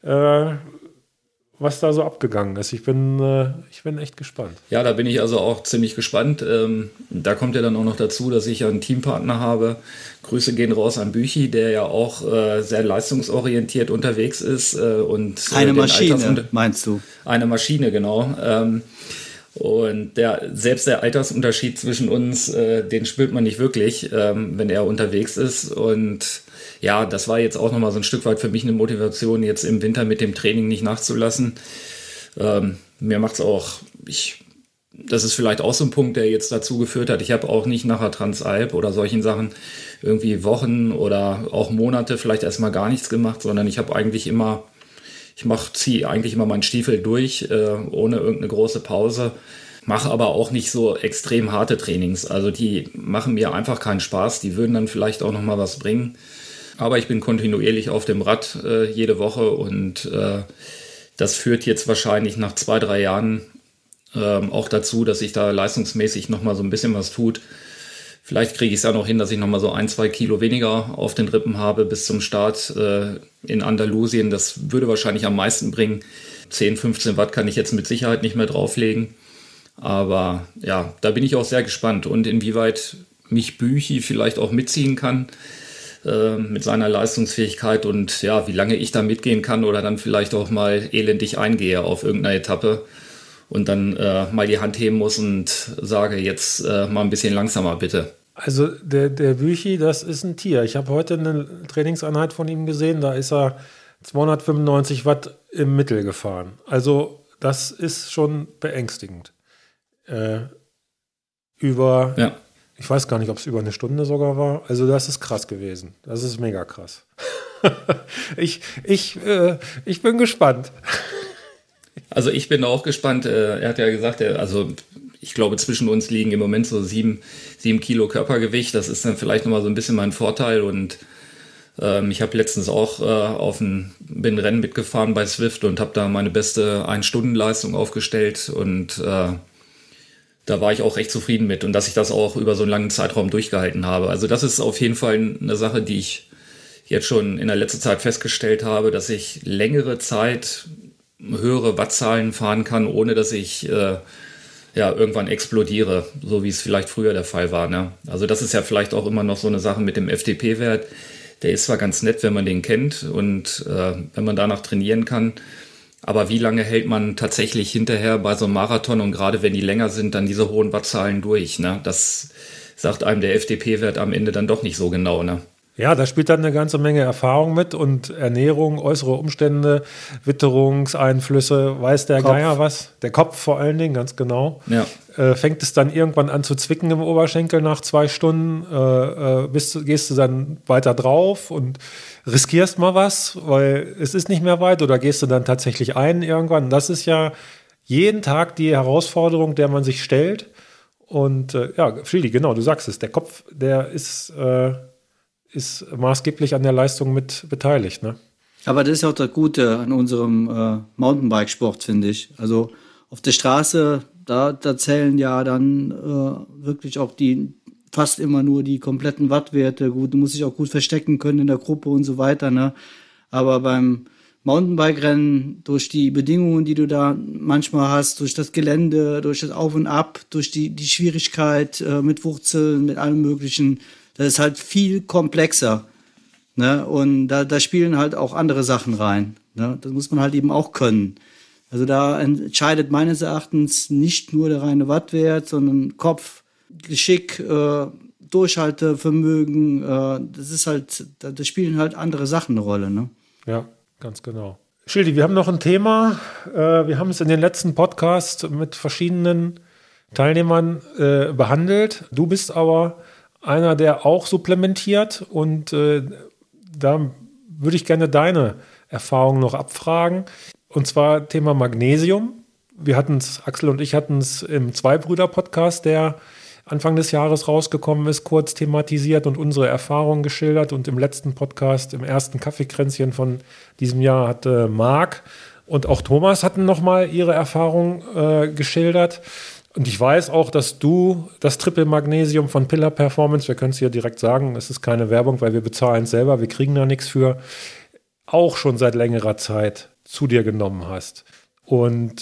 was da so abgegangen ist. Ich bin echt gespannt. Ja, da bin ich also auch ziemlich gespannt. Da kommt ja dann auch noch dazu, dass ich ja einen Teampartner habe. Grüße gehen raus an Büchi, der ja auch sehr leistungsorientiert unterwegs ist. Und eine Maschine, meinst du? Eine Maschine, genau. Und selbst der Altersunterschied zwischen uns, den spürt man nicht wirklich, wenn er unterwegs ist. Und ja, das war jetzt auch nochmal so ein Stück weit für mich eine Motivation, jetzt im Winter mit dem Training nicht nachzulassen. Mir macht's auch, das ist vielleicht auch so ein Punkt, der jetzt dazu geführt hat, ich habe auch nicht nachher Transalp oder solchen Sachen irgendwie Wochen oder auch Monate vielleicht erstmal gar nichts gemacht, sondern ich habe eigentlich immer, ziehe eigentlich immer meinen Stiefel durch, ohne irgendeine große Pause. Mache aber auch nicht so extrem harte Trainings. Also die machen mir einfach keinen Spaß. Die würden dann vielleicht auch nochmal was bringen. Aber ich bin kontinuierlich auf dem Rad jede Woche und das führt jetzt wahrscheinlich nach 2-3 Jahren auch dazu, dass sich da leistungsmäßig nochmal so ein bisschen was tut. Vielleicht kriege ich es ja noch hin, dass ich nochmal so 1-2 Kilo weniger auf den Rippen habe bis zum Start in Andalusien. Das würde wahrscheinlich am meisten bringen. 10, 15 Watt kann ich jetzt mit Sicherheit nicht mehr drauflegen. Aber ja, da bin ich auch sehr gespannt. Und inwieweit mich Büchi vielleicht auch mitziehen kann mit seiner Leistungsfähigkeit und ja, wie lange ich da mitgehen kann oder dann vielleicht auch mal elendig eingehe auf irgendeine Etappe und dann mal die Hand heben muss und sage, jetzt mal ein bisschen langsamer bitte. Also der Büchi, das ist ein Tier. Ich habe heute eine Trainingseinheit von ihm gesehen, da ist er 295 Watt im Mittel gefahren. Also das ist schon beängstigend. Ich weiß gar nicht, ob es über eine Stunde sogar war. Also das ist krass gewesen. Das ist mega krass. Ich bin gespannt. Also ich bin auch gespannt. Er hat ja gesagt, ich glaube, zwischen uns liegen im Moment so 7 Kilo Körpergewicht. Das ist dann vielleicht nochmal so ein bisschen mein Vorteil. Und ich habe letztens auch bin Rennen mitgefahren bei Zwift und habe da meine beste 1-Stunden-Leistung aufgestellt. Und da war ich auch recht zufrieden mit. Und dass ich das auch über so einen langen Zeitraum durchgehalten habe. Also das ist auf jeden Fall eine Sache, die ich jetzt schon in der letzten Zeit festgestellt habe, dass ich längere Zeit höhere Wattzahlen fahren kann, ohne dass ich irgendwann explodiere, so wie es vielleicht früher der Fall war. Ne? Also das ist ja vielleicht auch immer noch so eine Sache mit dem FTP-Wert. Der ist zwar ganz nett, wenn man den kennt und wenn man danach trainieren kann, aber wie lange hält man tatsächlich hinterher bei so einem Marathon und gerade wenn die länger sind, dann diese hohen Wattzahlen durch? Ne? Das sagt einem der FTP-Wert am Ende dann doch nicht so genau. Ne? Ja, da spielt dann eine ganze Menge Erfahrung mit und Ernährung, äußere Umstände, Witterungseinflüsse, weiß der Kopf. Geier was. Der Kopf vor allen Dingen, ganz genau. Ja. Fängt es dann irgendwann an zu zwicken im Oberschenkel nach 2 Stunden, gehst du dann weiter drauf und riskierst mal was, weil es ist nicht mehr weit, oder gehst du dann tatsächlich ein irgendwann. Das ist ja jeden Tag die Herausforderung, der man sich stellt. Und Friedi, genau, du sagst es, der Kopf, der ist maßgeblich an der Leistung mit beteiligt, ne? Aber das ist auch das Gute an unserem Mountainbike-Sport, finde ich. Also auf der Straße, da zählen ja dann wirklich auch fast immer nur die kompletten Wattwerte. Gut, du musst dich auch gut verstecken können in der Gruppe und so weiter, ne? Aber beim Mountainbike-Rennen, durch die Bedingungen, die du da manchmal hast, durch das Gelände, durch das Auf und Ab, durch die Schwierigkeit mit Wurzeln, mit allem Möglichen. Das ist halt viel komplexer. Ne? Und da spielen halt auch andere Sachen rein. Ne? Das muss man halt eben auch können. Also da entscheidet meines Erachtens nicht nur der reine Wattwert, sondern Kopf, Geschick, Durchhaltevermögen. Das ist halt, da spielen halt andere Sachen eine Rolle. Ne? Ja, ganz genau. Schildi, wir haben noch ein Thema. Wir haben es in den letzten Podcasts mit verschiedenen Teilnehmern behandelt. Du bist aber einer, der auch supplementiert, und da würde ich gerne deine Erfahrungen noch abfragen. Und zwar Thema Magnesium. Axel und ich hatten es im Zwei-Brüder-Podcast, der Anfang des Jahres rausgekommen ist, kurz thematisiert und unsere Erfahrungen geschildert. Und im letzten Podcast, im ersten Kaffeekränzchen von diesem Jahr, hatte Marc und auch Thomas hatten nochmal ihre Erfahrungen geschildert. Und ich weiß auch, dass du das Triple Magnesium von Pillar Performance, wir können es hier direkt sagen, es ist keine Werbung, weil wir bezahlen es selber, wir kriegen da nichts für, auch schon seit längerer Zeit zu dir genommen hast. Und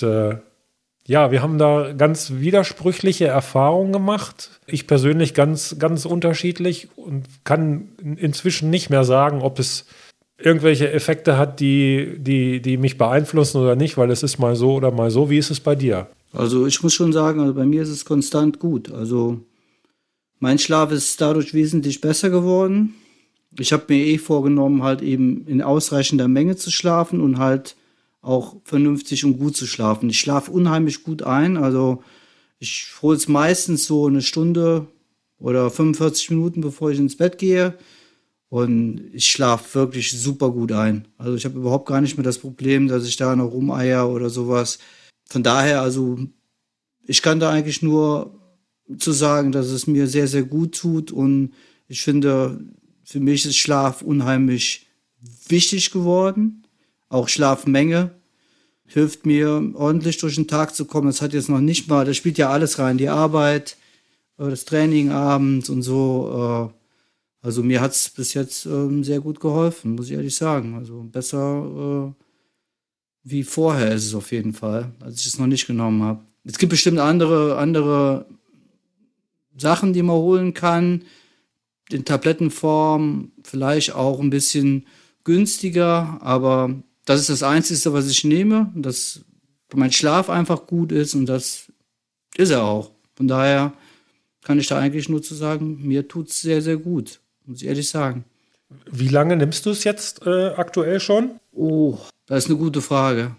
wir haben da ganz widersprüchliche Erfahrungen gemacht. Ich persönlich ganz, ganz unterschiedlich und kann inzwischen nicht mehr sagen, ob es irgendwelche Effekte hat, die mich beeinflussen oder nicht, weil es ist mal so oder mal so. Wie ist es bei dir? Also ich muss schon sagen, also bei mir ist es konstant gut. Also mein Schlaf ist dadurch wesentlich besser geworden. Ich habe mir vorgenommen, halt eben in ausreichender Menge zu schlafen und halt auch vernünftig und gut zu schlafen. Ich schlafe unheimlich gut ein. Also ich hole es meistens so eine Stunde oder 45 Minuten, bevor ich ins Bett gehe. Und ich schlafe wirklich super gut ein. Also ich habe überhaupt gar nicht mehr das Problem, dass ich da noch rumeier oder sowas. Von daher, also ich kann da eigentlich nur zu sagen, dass es mir sehr, sehr gut tut. Und ich finde, für mich ist Schlaf unheimlich wichtig geworden. Auch Schlafmenge hilft mir, ordentlich durch den Tag zu kommen. Das hat jetzt noch nicht mal, das spielt ja alles rein. Die Arbeit, das Training abends und so. Also mir hat es bis jetzt sehr gut geholfen, muss ich ehrlich sagen. Also besser wie vorher ist es auf jeden Fall, als ich es noch nicht genommen habe. Es gibt bestimmt andere Sachen, die man holen kann. In Tablettenform, vielleicht auch ein bisschen günstiger, aber das ist das Einzige, was ich nehme, dass mein Schlaf einfach gut ist, und das ist er auch. Von daher kann ich da eigentlich nur zu sagen, mir tut es sehr, sehr gut, muss ich ehrlich sagen. Wie lange nimmst du es jetzt aktuell schon? Oh, das ist eine gute Frage.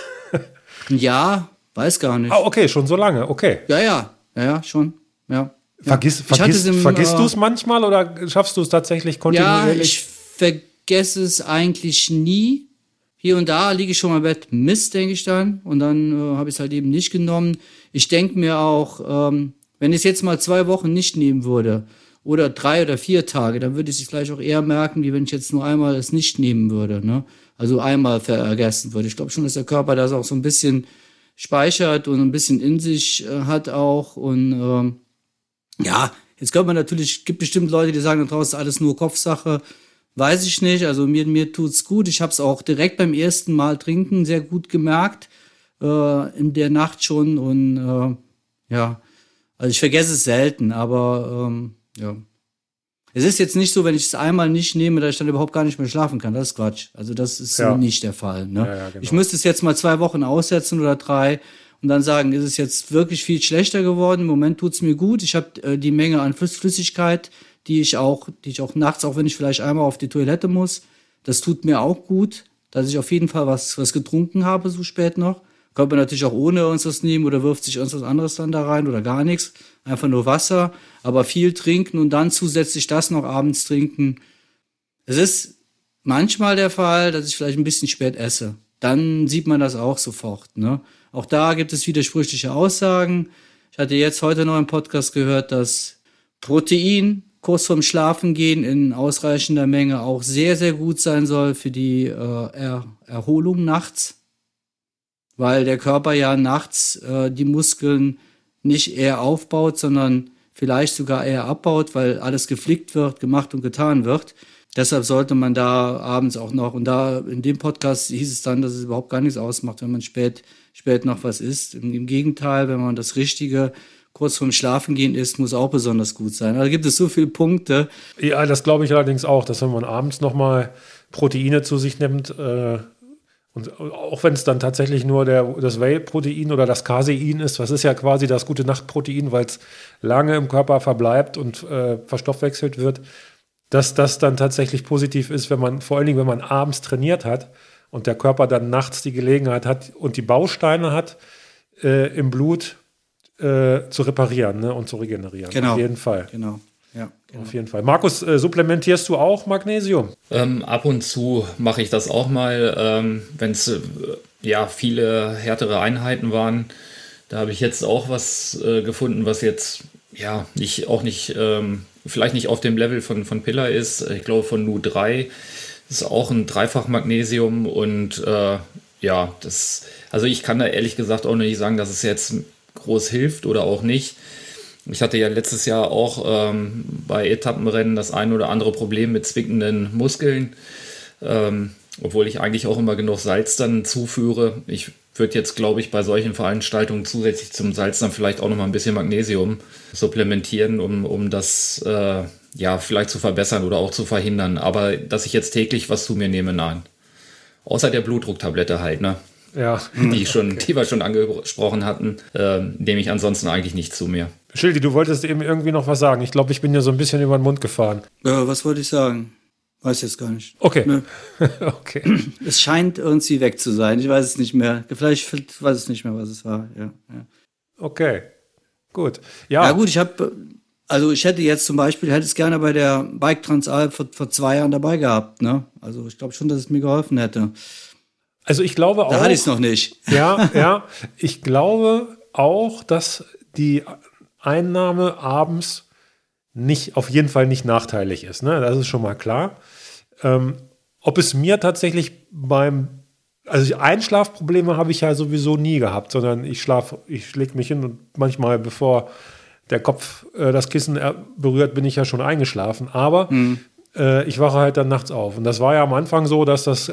Ja, weiß gar nicht. Ah, okay, schon so lange, okay. Ja, schon, ja. Vergisst du es manchmal oder schaffst du es tatsächlich kontinuierlich? Ja, ich vergesse es eigentlich nie. Hier und da liege ich schon mal im Bett, Mist, denke ich dann. Und dann habe ich es halt eben nicht genommen. Ich denke mir auch, wenn ich es jetzt mal 2 Wochen nicht nehmen würde oder 3 oder 4 Tage, dann würde ich es vielleicht auch eher merken, wie wenn ich jetzt nur einmal es nicht nehmen würde. Ne? Also einmal vergessen würde. Ich glaube schon, dass der Körper das auch so ein bisschen speichert und ein bisschen in sich hat auch. Und jetzt könnte man natürlich, gibt bestimmt Leute, die sagen, da draußen ist alles nur Kopfsache. Weiß ich nicht, also mir tut's gut. Ich habe es auch direkt beim ersten Mal trinken sehr gut gemerkt, in der Nacht schon. Und also ich vergesse es selten, aber es ist jetzt nicht so, wenn ich es einmal nicht nehme, dass ich dann überhaupt gar nicht mehr schlafen kann. Das ist Quatsch. Also das ist so nicht der Fall. Ne? Ja, genau. Ich müsste es jetzt mal 2 Wochen aussetzen oder 3 und dann sagen, ist es jetzt wirklich viel schlechter geworden. Im Moment tut's mir gut. Ich habe die Menge an Flüssigkeit, die ich auch nachts, auch wenn ich vielleicht einmal auf die Toilette muss, das tut mir auch gut, dass ich auf jeden Fall was getrunken habe, so spät noch. Kann man natürlich auch ohne uns das nehmen oder wirft sich uns was anderes dann da rein oder gar nichts. Einfach nur Wasser, aber viel trinken und dann zusätzlich das noch abends trinken. Es ist manchmal der Fall, dass ich vielleicht ein bisschen spät esse. Dann sieht man das auch sofort. Ne? Auch da gibt es widersprüchliche Aussagen. Ich hatte jetzt heute noch im Podcast gehört, dass Protein kurz vorm Schlafengehen in ausreichender Menge auch sehr, sehr gut sein soll für die Erholung nachts. Weil der Körper ja nachts die Muskeln nicht eher aufbaut, sondern vielleicht sogar eher abbaut, weil alles geflickt wird, gemacht und getan wird. Deshalb sollte man da abends auch noch, und da in dem Podcast hieß es dann, dass es überhaupt gar nichts ausmacht, wenn man spät noch was isst. Im Gegenteil, wenn man das Richtige kurz vorm Schlafengehen isst, muss auch besonders gut sein. Also gibt es so viele Punkte. Ja, das glaube ich allerdings auch, dass wenn man abends nochmal Proteine zu sich nimmt, und auch wenn es dann tatsächlich nur das Whey-Protein oder das Casein ist, das ist ja quasi das Gute-Nacht-Protein, weil es lange im Körper verbleibt und verstoffwechselt wird, dass das dann tatsächlich positiv ist, vor allen Dingen, wenn man abends trainiert hat und der Körper dann nachts die Gelegenheit hat und die Bausteine hat, im Blut zu reparieren, ne, und zu regenerieren. Genau. Auf jeden Fall. Genau. Ja, genau. Auf jeden Fall. Markus, supplementierst du auch Magnesium? Ab und zu mache ich das auch mal, wenn es viele härtere Einheiten waren. Da habe ich jetzt auch was gefunden, was jetzt vielleicht nicht auf dem Level von Pillar ist. Ich glaube von Nu3. Das ist auch ein Dreifach-Magnesium und also ich kann da ehrlich gesagt auch nicht sagen, dass es jetzt groß hilft oder auch nicht. Ich hatte ja letztes Jahr auch bei Etappenrennen das ein oder andere Problem mit zwickenden Muskeln, obwohl ich eigentlich auch immer genug Salz dann zuführe. Ich würde jetzt, glaube ich, bei solchen Veranstaltungen zusätzlich zum Salz dann vielleicht auch noch mal ein bisschen Magnesium supplementieren, um das vielleicht zu verbessern oder auch zu verhindern. Aber dass ich jetzt täglich was zu mir nehme, nein. Außer der Blutdrucktablette halt, ne? Ja. Die wir schon angesprochen hatten, nehme ich ansonsten eigentlich nicht zu mir. Schildi, du wolltest eben irgendwie noch was sagen. Ich glaube, ich bin ja so ein bisschen über den Mund gefahren. Was wollte ich sagen? Weiß jetzt gar nicht. Okay. Nö. Okay. Es scheint irgendwie weg zu sein. Ich weiß es nicht mehr. Vielleicht weiß ich nicht mehr, was es war. Ja. Okay. Gut. Ja, Ja gut, ich hätte jetzt zum Beispiel, hätte es gerne bei der Bike Transalp vor 2 Jahren dabei gehabt. Ne? Also ich glaube schon, dass es mir geholfen hätte. also ich glaube auch. Da hatte ich es noch nicht. Ja. Ich glaube auch, dass die Einnahme abends auf jeden Fall nicht nachteilig ist. Ne? Das ist schon mal klar. Ob es mir tatsächlich Einschlafprobleme habe ich ja sowieso nie gehabt, sondern ich lege mich hin und manchmal, bevor der Kopf das Kissen berührt, bin ich ja schon eingeschlafen. Aber ich wache halt dann nachts auf. Und das war ja am Anfang so, dass das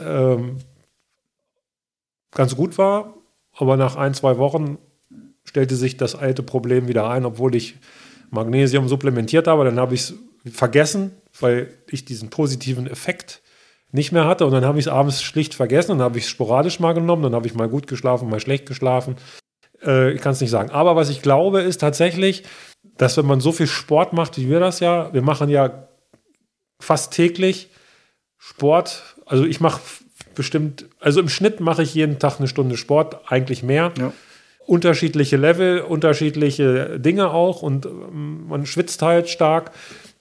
ganz gut war. Aber nach 1-2 Wochen stellte sich das alte Problem wieder ein, obwohl ich Magnesium supplementiert habe. Dann habe ich es vergessen, weil ich diesen positiven Effekt nicht mehr hatte. Und dann habe ich es abends schlicht vergessen. Dann habe ich es sporadisch mal genommen. Dann habe ich mal gut geschlafen, mal schlecht geschlafen. Ich kann es nicht sagen. Aber was ich glaube, ist tatsächlich, dass wenn man so viel Sport macht, wie wir machen ja fast täglich Sport. Also ich mache im Schnitt mache ich jeden Tag 1 Stunde Sport, eigentlich mehr. Ja. Unterschiedliche Level, unterschiedliche Dinge auch und man schwitzt halt stark.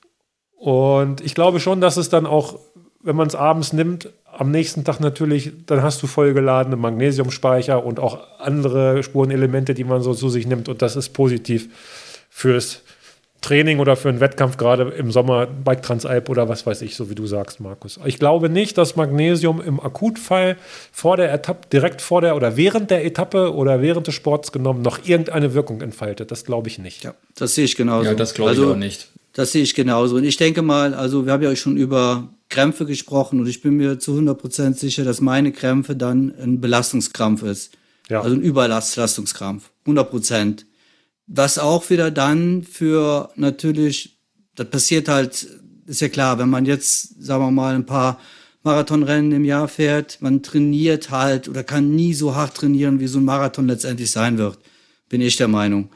Und ich glaube schon, dass es dann auch, wenn man es abends nimmt, am nächsten Tag natürlich, dann hast du vollgeladene Magnesiumspeicher und auch andere Spurenelemente, die man so zu sich nimmt. Und das ist positiv fürs Training oder für einen Wettkampf, gerade im Sommer, Bike Transalp oder was weiß ich, so wie du sagst, Markus. Ich glaube nicht, dass Magnesium im Akutfall vor der Etappe, direkt vor der oder während der Etappe oder während des Sports genommen, noch irgendeine Wirkung entfaltet. Das glaube ich nicht. Ja, das sehe ich genauso. Ja, das glaube ich auch nicht. Das sehe ich genauso. Und ich denke mal, also wir haben ja schon über Krämpfe gesprochen und ich bin mir zu 100% sicher, dass meine Krämpfe dann ein Belastungskrampf ist. Ja. Also ein Überlastungskrampf. 100%. Was auch wieder dann für natürlich, das passiert halt, ist ja klar, wenn man jetzt, sagen wir mal, ein paar Marathonrennen im Jahr fährt, man trainiert halt oder kann nie so hart trainieren, wie so ein Marathon letztendlich sein wird, bin ich der Meinung.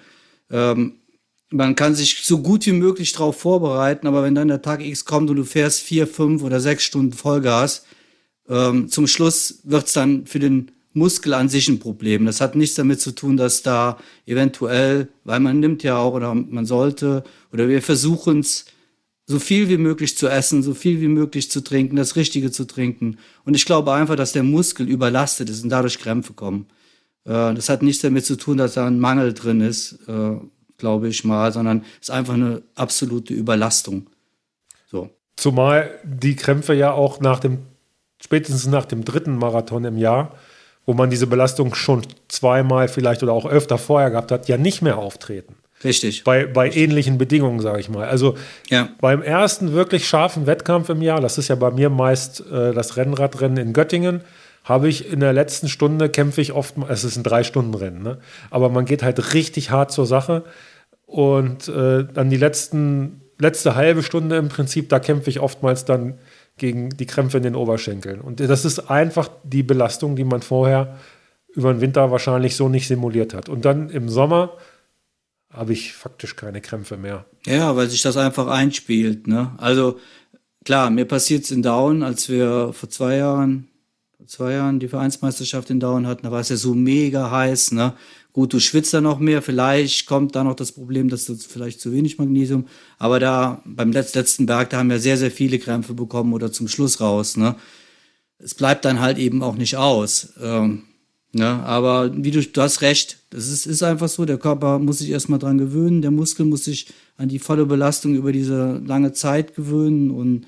Man kann sich so gut wie möglich darauf vorbereiten, aber wenn dann der Tag X kommt und du fährst 4, 5 oder 6 Stunden Vollgas, zum Schluss wird's dann für den Muskel an sich ein Problem. Das hat nichts damit zu tun, dass da eventuell, weil man nimmt ja auch oder man sollte oder wir versuchen es, so viel wie möglich zu essen, so viel wie möglich zu trinken, das Richtige zu trinken. Und ich glaube einfach, dass der Muskel überlastet ist und dadurch Krämpfe kommen. Das hat nichts damit zu tun, dass da ein Mangel drin ist, glaube ich mal, sondern es ist einfach eine absolute Überlastung. So. Zumal die Krämpfe ja auch spätestens nach dem 3. Marathon im Jahr, wo man diese Belastung schon 2-mal vielleicht oder auch öfter vorher gehabt hat, ja nicht mehr auftreten. Richtig. Bei ähnlichen Bedingungen, sage ich mal. Also beim ersten wirklich scharfen Wettkampf im Jahr, das ist ja bei mir meist das Rennradrennen in Göttingen, habe ich in der letzten Stunde, kämpfe ich oft, es ist ein 3-Stunden-Rennen, ne? Aber man geht halt richtig hart zur Sache und dann die letzte halbe Stunde im Prinzip, da kämpfe ich oftmals dann gegen die Krämpfe in den Oberschenkeln. Und das ist einfach die Belastung, die man vorher über den Winter wahrscheinlich so nicht simuliert hat. Und dann im Sommer habe ich faktisch keine Krämpfe mehr. Ja, weil sich das einfach einspielt, ne? Also klar, mir passiert es in Down, als wir vor 2 Jahren die Vereinsmeisterschaft in Down hatten, da war es ja so mega heiß, ne? Gut, du schwitzt da noch mehr, vielleicht kommt da noch das Problem, dass du vielleicht zu wenig Magnesium, aber da beim letzten Berg, da haben wir sehr, sehr viele Krämpfe bekommen oder zum Schluss raus, ne? Es bleibt dann halt eben auch nicht aus, ne? Aber du hast recht, das ist einfach so, der Körper muss sich erstmal dran gewöhnen, der Muskel muss sich an die volle Belastung über diese lange Zeit gewöhnen und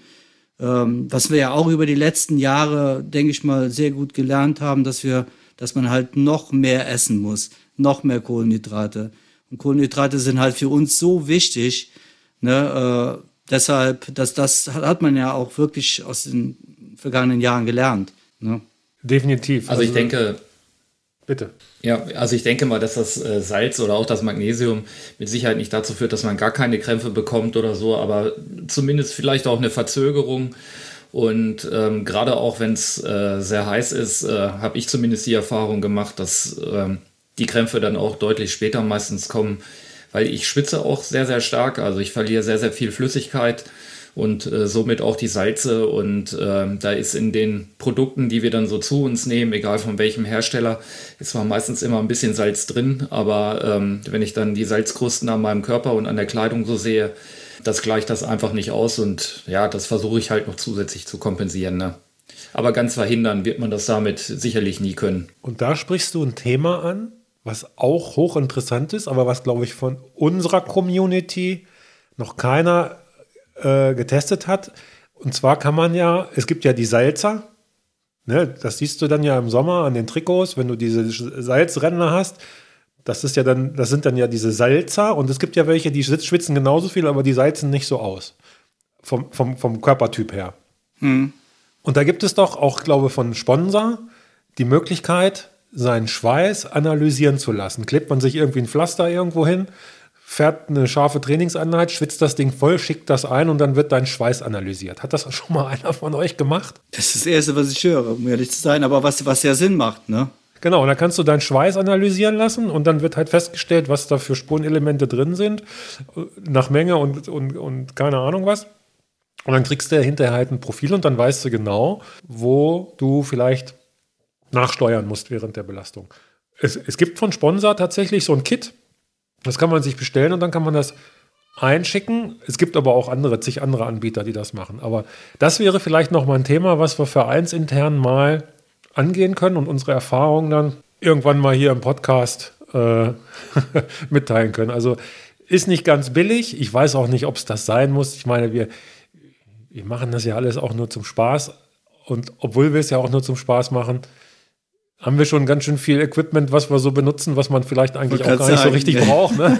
was wir ja auch über die letzten Jahre, denke ich mal, sehr gut gelernt haben, dass man halt noch mehr essen muss, noch mehr Kohlenhydrate. Und Kohlenhydrate sind halt für uns so wichtig, ne? Deshalb, das hat man ja auch wirklich aus den vergangenen Jahren gelernt, ne? Definitiv. Also ich denke, bitte. Ja, also ich denke mal, dass das Salz oder auch das Magnesium mit Sicherheit nicht dazu führt, dass man gar keine Krämpfe bekommt oder so, aber zumindest vielleicht auch eine Verzögerung. Und gerade auch wenn es sehr heiß ist, habe ich zumindest die Erfahrung gemacht, dass die Krämpfe dann auch deutlich später meistens kommen, weil ich schwitze auch sehr, sehr stark. Also ich verliere sehr, sehr viel Flüssigkeit und somit auch die Salze. Und da ist in den Produkten, die wir dann so zu uns nehmen, egal von welchem Hersteller, ist zwar meistens immer ein bisschen Salz drin, aber wenn ich dann die Salzkrusten an meinem Körper und an der Kleidung so sehe, das gleicht das einfach nicht aus. Und ja, das versuche ich halt noch zusätzlich zu kompensieren, ne? Aber ganz verhindern wird man das damit sicherlich nie können. Und da sprichst du ein Thema an, was auch hochinteressant ist, aber was, glaube ich, von unserer Community noch keiner getestet hat. Und zwar kann man ja, es gibt ja die Salzer, ne, das siehst du dann ja im Sommer an den Trikots, wenn du diese Salzränder hast, das sind dann ja diese Salzer und es gibt ja welche, die schwitzen genauso viel, aber die salzen nicht so aus. Vom Körpertyp her. Und da gibt es doch auch, glaube ich, von Sponsor die Möglichkeit, seinen Schweiß analysieren zu lassen. Klebt man sich irgendwie ein Pflaster irgendwo hin, fährt eine scharfe Trainingseinheit, schwitzt das Ding voll, schickt das ein und dann wird dein Schweiß analysiert. Hat das schon mal einer von euch gemacht? Das ist das Erste, was ich höre, um ehrlich zu sein, aber was ja Sinn macht, ne? Genau, und dann kannst du deinen Schweiß analysieren lassen und dann wird halt festgestellt, was da für Spurenelemente drin sind, nach Menge und keine Ahnung was. Und dann kriegst du hinterher halt ein Profil und dann weißt du genau, wo du vielleicht nachsteuern musst während der Belastung. Es gibt von Sponsor tatsächlich so ein Kit, das kann man sich bestellen und dann kann man das einschicken. Es gibt aber auch zig andere Anbieter, die das machen. Aber das wäre vielleicht noch mal ein Thema, was wir vereinsintern mal angehen können und unsere Erfahrungen dann irgendwann mal hier im Podcast mitteilen können. Also ist nicht ganz billig. Ich weiß auch nicht, ob es das sein muss. Ich meine, wir machen das ja alles auch nur zum Spaß. Und obwohl wir es ja auch nur zum Spaß machen, haben wir schon ganz schön viel Equipment, was wir so benutzen, was man vielleicht eigentlich auch gar nicht so richtig braucht. Ne?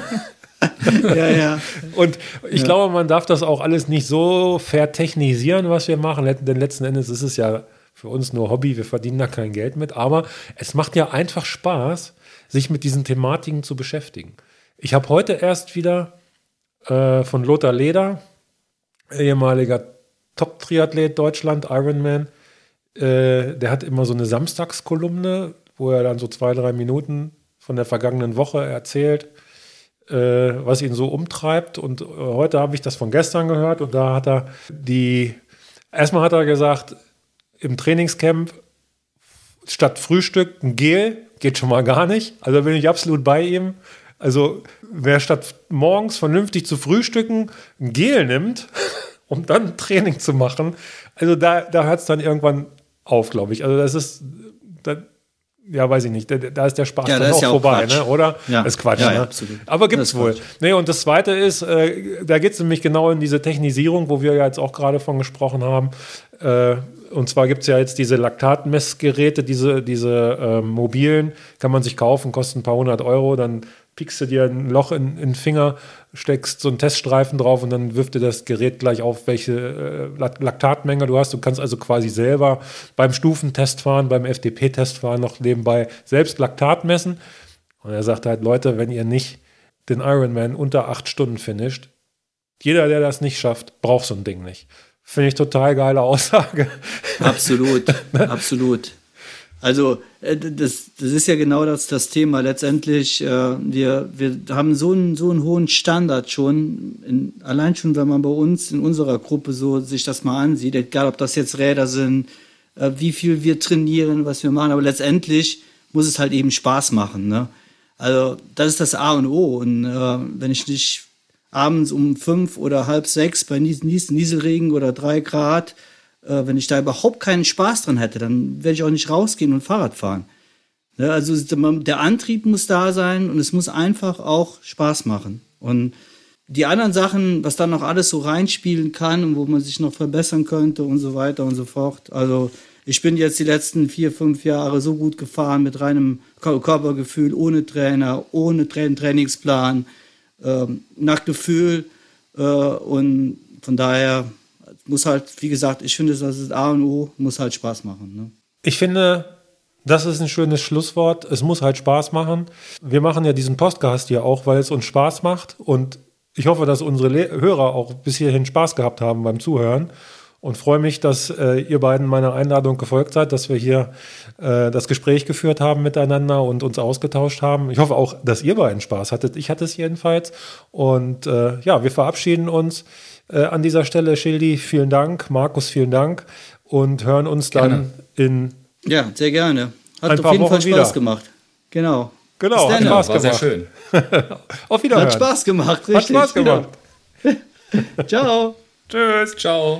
Ja. Und ich glaube, man darf das auch alles nicht so vertechnisieren, was wir machen. Denn letzten Endes ist es ja für uns nur Hobby, wir verdienen da kein Geld mit. Aber es macht ja einfach Spaß, sich mit diesen Thematiken zu beschäftigen. Ich habe heute erst wieder von Lothar Leder, ehemaliger Top-Triathlet Deutschland, Ironman, der hat immer so eine Samstagskolumne, wo er dann so 2-3 Minuten von der vergangenen Woche erzählt, was ihn so umtreibt. Und heute habe ich das von gestern gehört und da hat er erstmal hat er gesagt, im Trainingscamp statt Frühstück ein Gel, geht schon mal gar nicht. Also bin ich absolut bei ihm. Also wer statt morgens vernünftig zu frühstücken ein Gel nimmt, um dann Training zu machen, also da hört es dann irgendwann auf, glaube ich. Also das ist, ja, weiß ich nicht, da ist der Spaß dann auch vorbei, ne? Oder? Ja. Das ist Quatsch, ja, ne? absolut. Aber gibt es wohl. Nee, und das Zweite ist, da geht es nämlich genau in diese Technisierung, wo wir ja jetzt auch gerade von gesprochen haben. Und zwar gibt es ja jetzt diese Laktatmessgeräte, diese mobilen, kann man sich kaufen, kosten ein paar 100 €, dann piekst du dir ein Loch in den Finger, steckst so einen Teststreifen drauf und dann wirft dir das Gerät gleich auf, welche Laktatmenge du hast. Du kannst also quasi selber beim Stufentestfahren, beim FDP-Testfahren noch nebenbei selbst Laktat messen. Und er sagt halt, Leute, wenn ihr nicht den Ironman unter 8 Stunden finisht, jeder, der das nicht schafft, braucht so ein Ding nicht. Finde ich total geile Aussage. Absolut, absolut. Also das ist ja genau das Thema. Letztendlich, wir haben so einen hohen Standard schon, allein schon, wenn man bei uns in unserer Gruppe so sich das mal ansieht, egal ob das jetzt Räder sind, wie viel wir trainieren, was wir machen, aber letztendlich muss es halt eben Spaß machen, ne? Also das ist das A und O. Und wenn ich nicht abends um 5 oder halb 6 bei Nieselregen oder 3 Grad, wenn ich da überhaupt keinen Spaß dran hätte, dann werde ich auch nicht rausgehen und Fahrrad fahren. Ja, also der Antrieb muss da sein und es muss einfach auch Spaß machen. Und die anderen Sachen, was dann noch alles so reinspielen kann und wo man sich noch verbessern könnte und so weiter und so fort. Also ich bin jetzt die letzten 4-5 Jahre so gut gefahren mit reinem Körpergefühl, ohne Trainer, ohne Trainingsplan, nach Gefühl. Und von daher muss halt, wie gesagt, ich finde, das ist A und O, muss halt Spaß machen. Ne? Ich finde, das ist ein schönes Schlusswort. Es muss halt Spaß machen. Wir machen ja diesen Podcast hier auch, weil es uns Spaß macht. Und ich hoffe, dass unsere Hörer auch bis hierhin Spaß gehabt haben beim Zuhören. Und freue mich, dass ihr beiden meiner Einladung gefolgt seid, dass wir hier das Gespräch geführt haben miteinander und uns ausgetauscht haben. Ich hoffe auch, dass ihr beiden Spaß hattet. Ich hatte es jedenfalls. Und ja, wir verabschieden uns an dieser Stelle. Schildi, vielen Dank. Markus, vielen Dank. Und hören uns dann in ja, sehr gerne. Hat ein auf paar jeden Fall Wochen Spaß wieder. gemacht. Genau. Genau, hat Spaß war sehr gemacht. schön. Auf Wiederhören. Hat Spaß gemacht, richtig. Hat Spaß gemacht. Ciao. Tschüss. Ciao.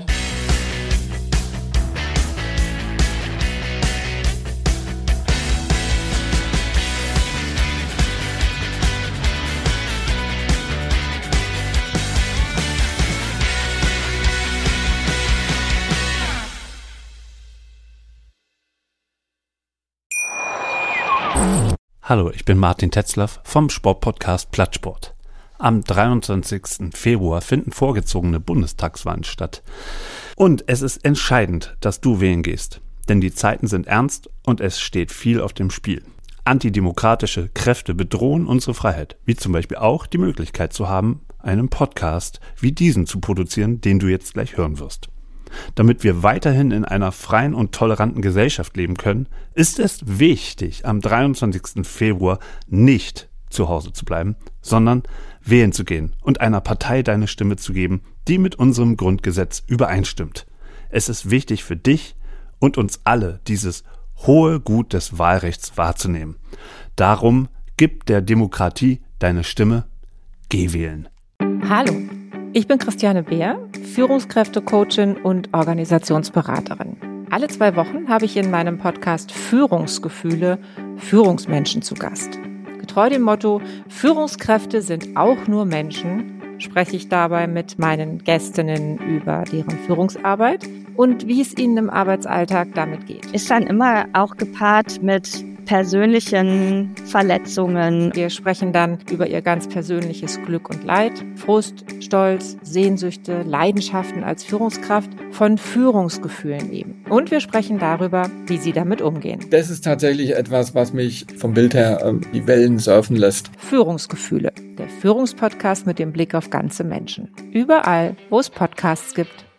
Hallo, ich bin Martin Tetzlaff vom Sportpodcast Plattsport. Am 23. Februar finden vorgezogene Bundestagswahlen statt. Und es ist entscheidend, dass du wählen gehst. Denn die Zeiten sind ernst und es steht viel auf dem Spiel. Antidemokratische Kräfte bedrohen unsere Freiheit, wie zum Beispiel auch die Möglichkeit zu haben, einen Podcast wie diesen zu produzieren, den du jetzt gleich hören wirst. Damit wir weiterhin in einer freien und toleranten Gesellschaft leben können, ist es wichtig, am 23. Februar nicht zu Hause zu bleiben, sondern wählen zu gehen und einer Partei deine Stimme zu geben, die mit unserem Grundgesetz übereinstimmt. Es ist wichtig für dich und uns alle, dieses hohe Gut des Wahlrechts wahrzunehmen. Darum gib der Demokratie deine Stimme, geh wählen. Hallo, ich bin Christiane Beer, Führungskräfte-Coachin und Organisationsberaterin. Alle 2 Wochen habe ich in meinem Podcast Führungsgefühle Führungsmenschen zu Gast. Getreu dem Motto, Führungskräfte sind auch nur Menschen, spreche ich dabei mit meinen Gästinnen über deren Führungsarbeit und wie es ihnen im Arbeitsalltag damit geht. Ist dann immer auch gepaart mit persönlichen Verletzungen. Wir sprechen dann über ihr ganz persönliches Glück und Leid, Frust, Stolz, Sehnsüchte, Leidenschaften als Führungskraft, von Führungsgefühlen eben. Und wir sprechen darüber, wie sie damit umgehen. Das ist tatsächlich etwas, was mich vom Bild her die Wellen surfen lässt. Führungsgefühle, der Führungspodcast mit dem Blick auf ganze Menschen. Überall, wo es Podcasts gibt.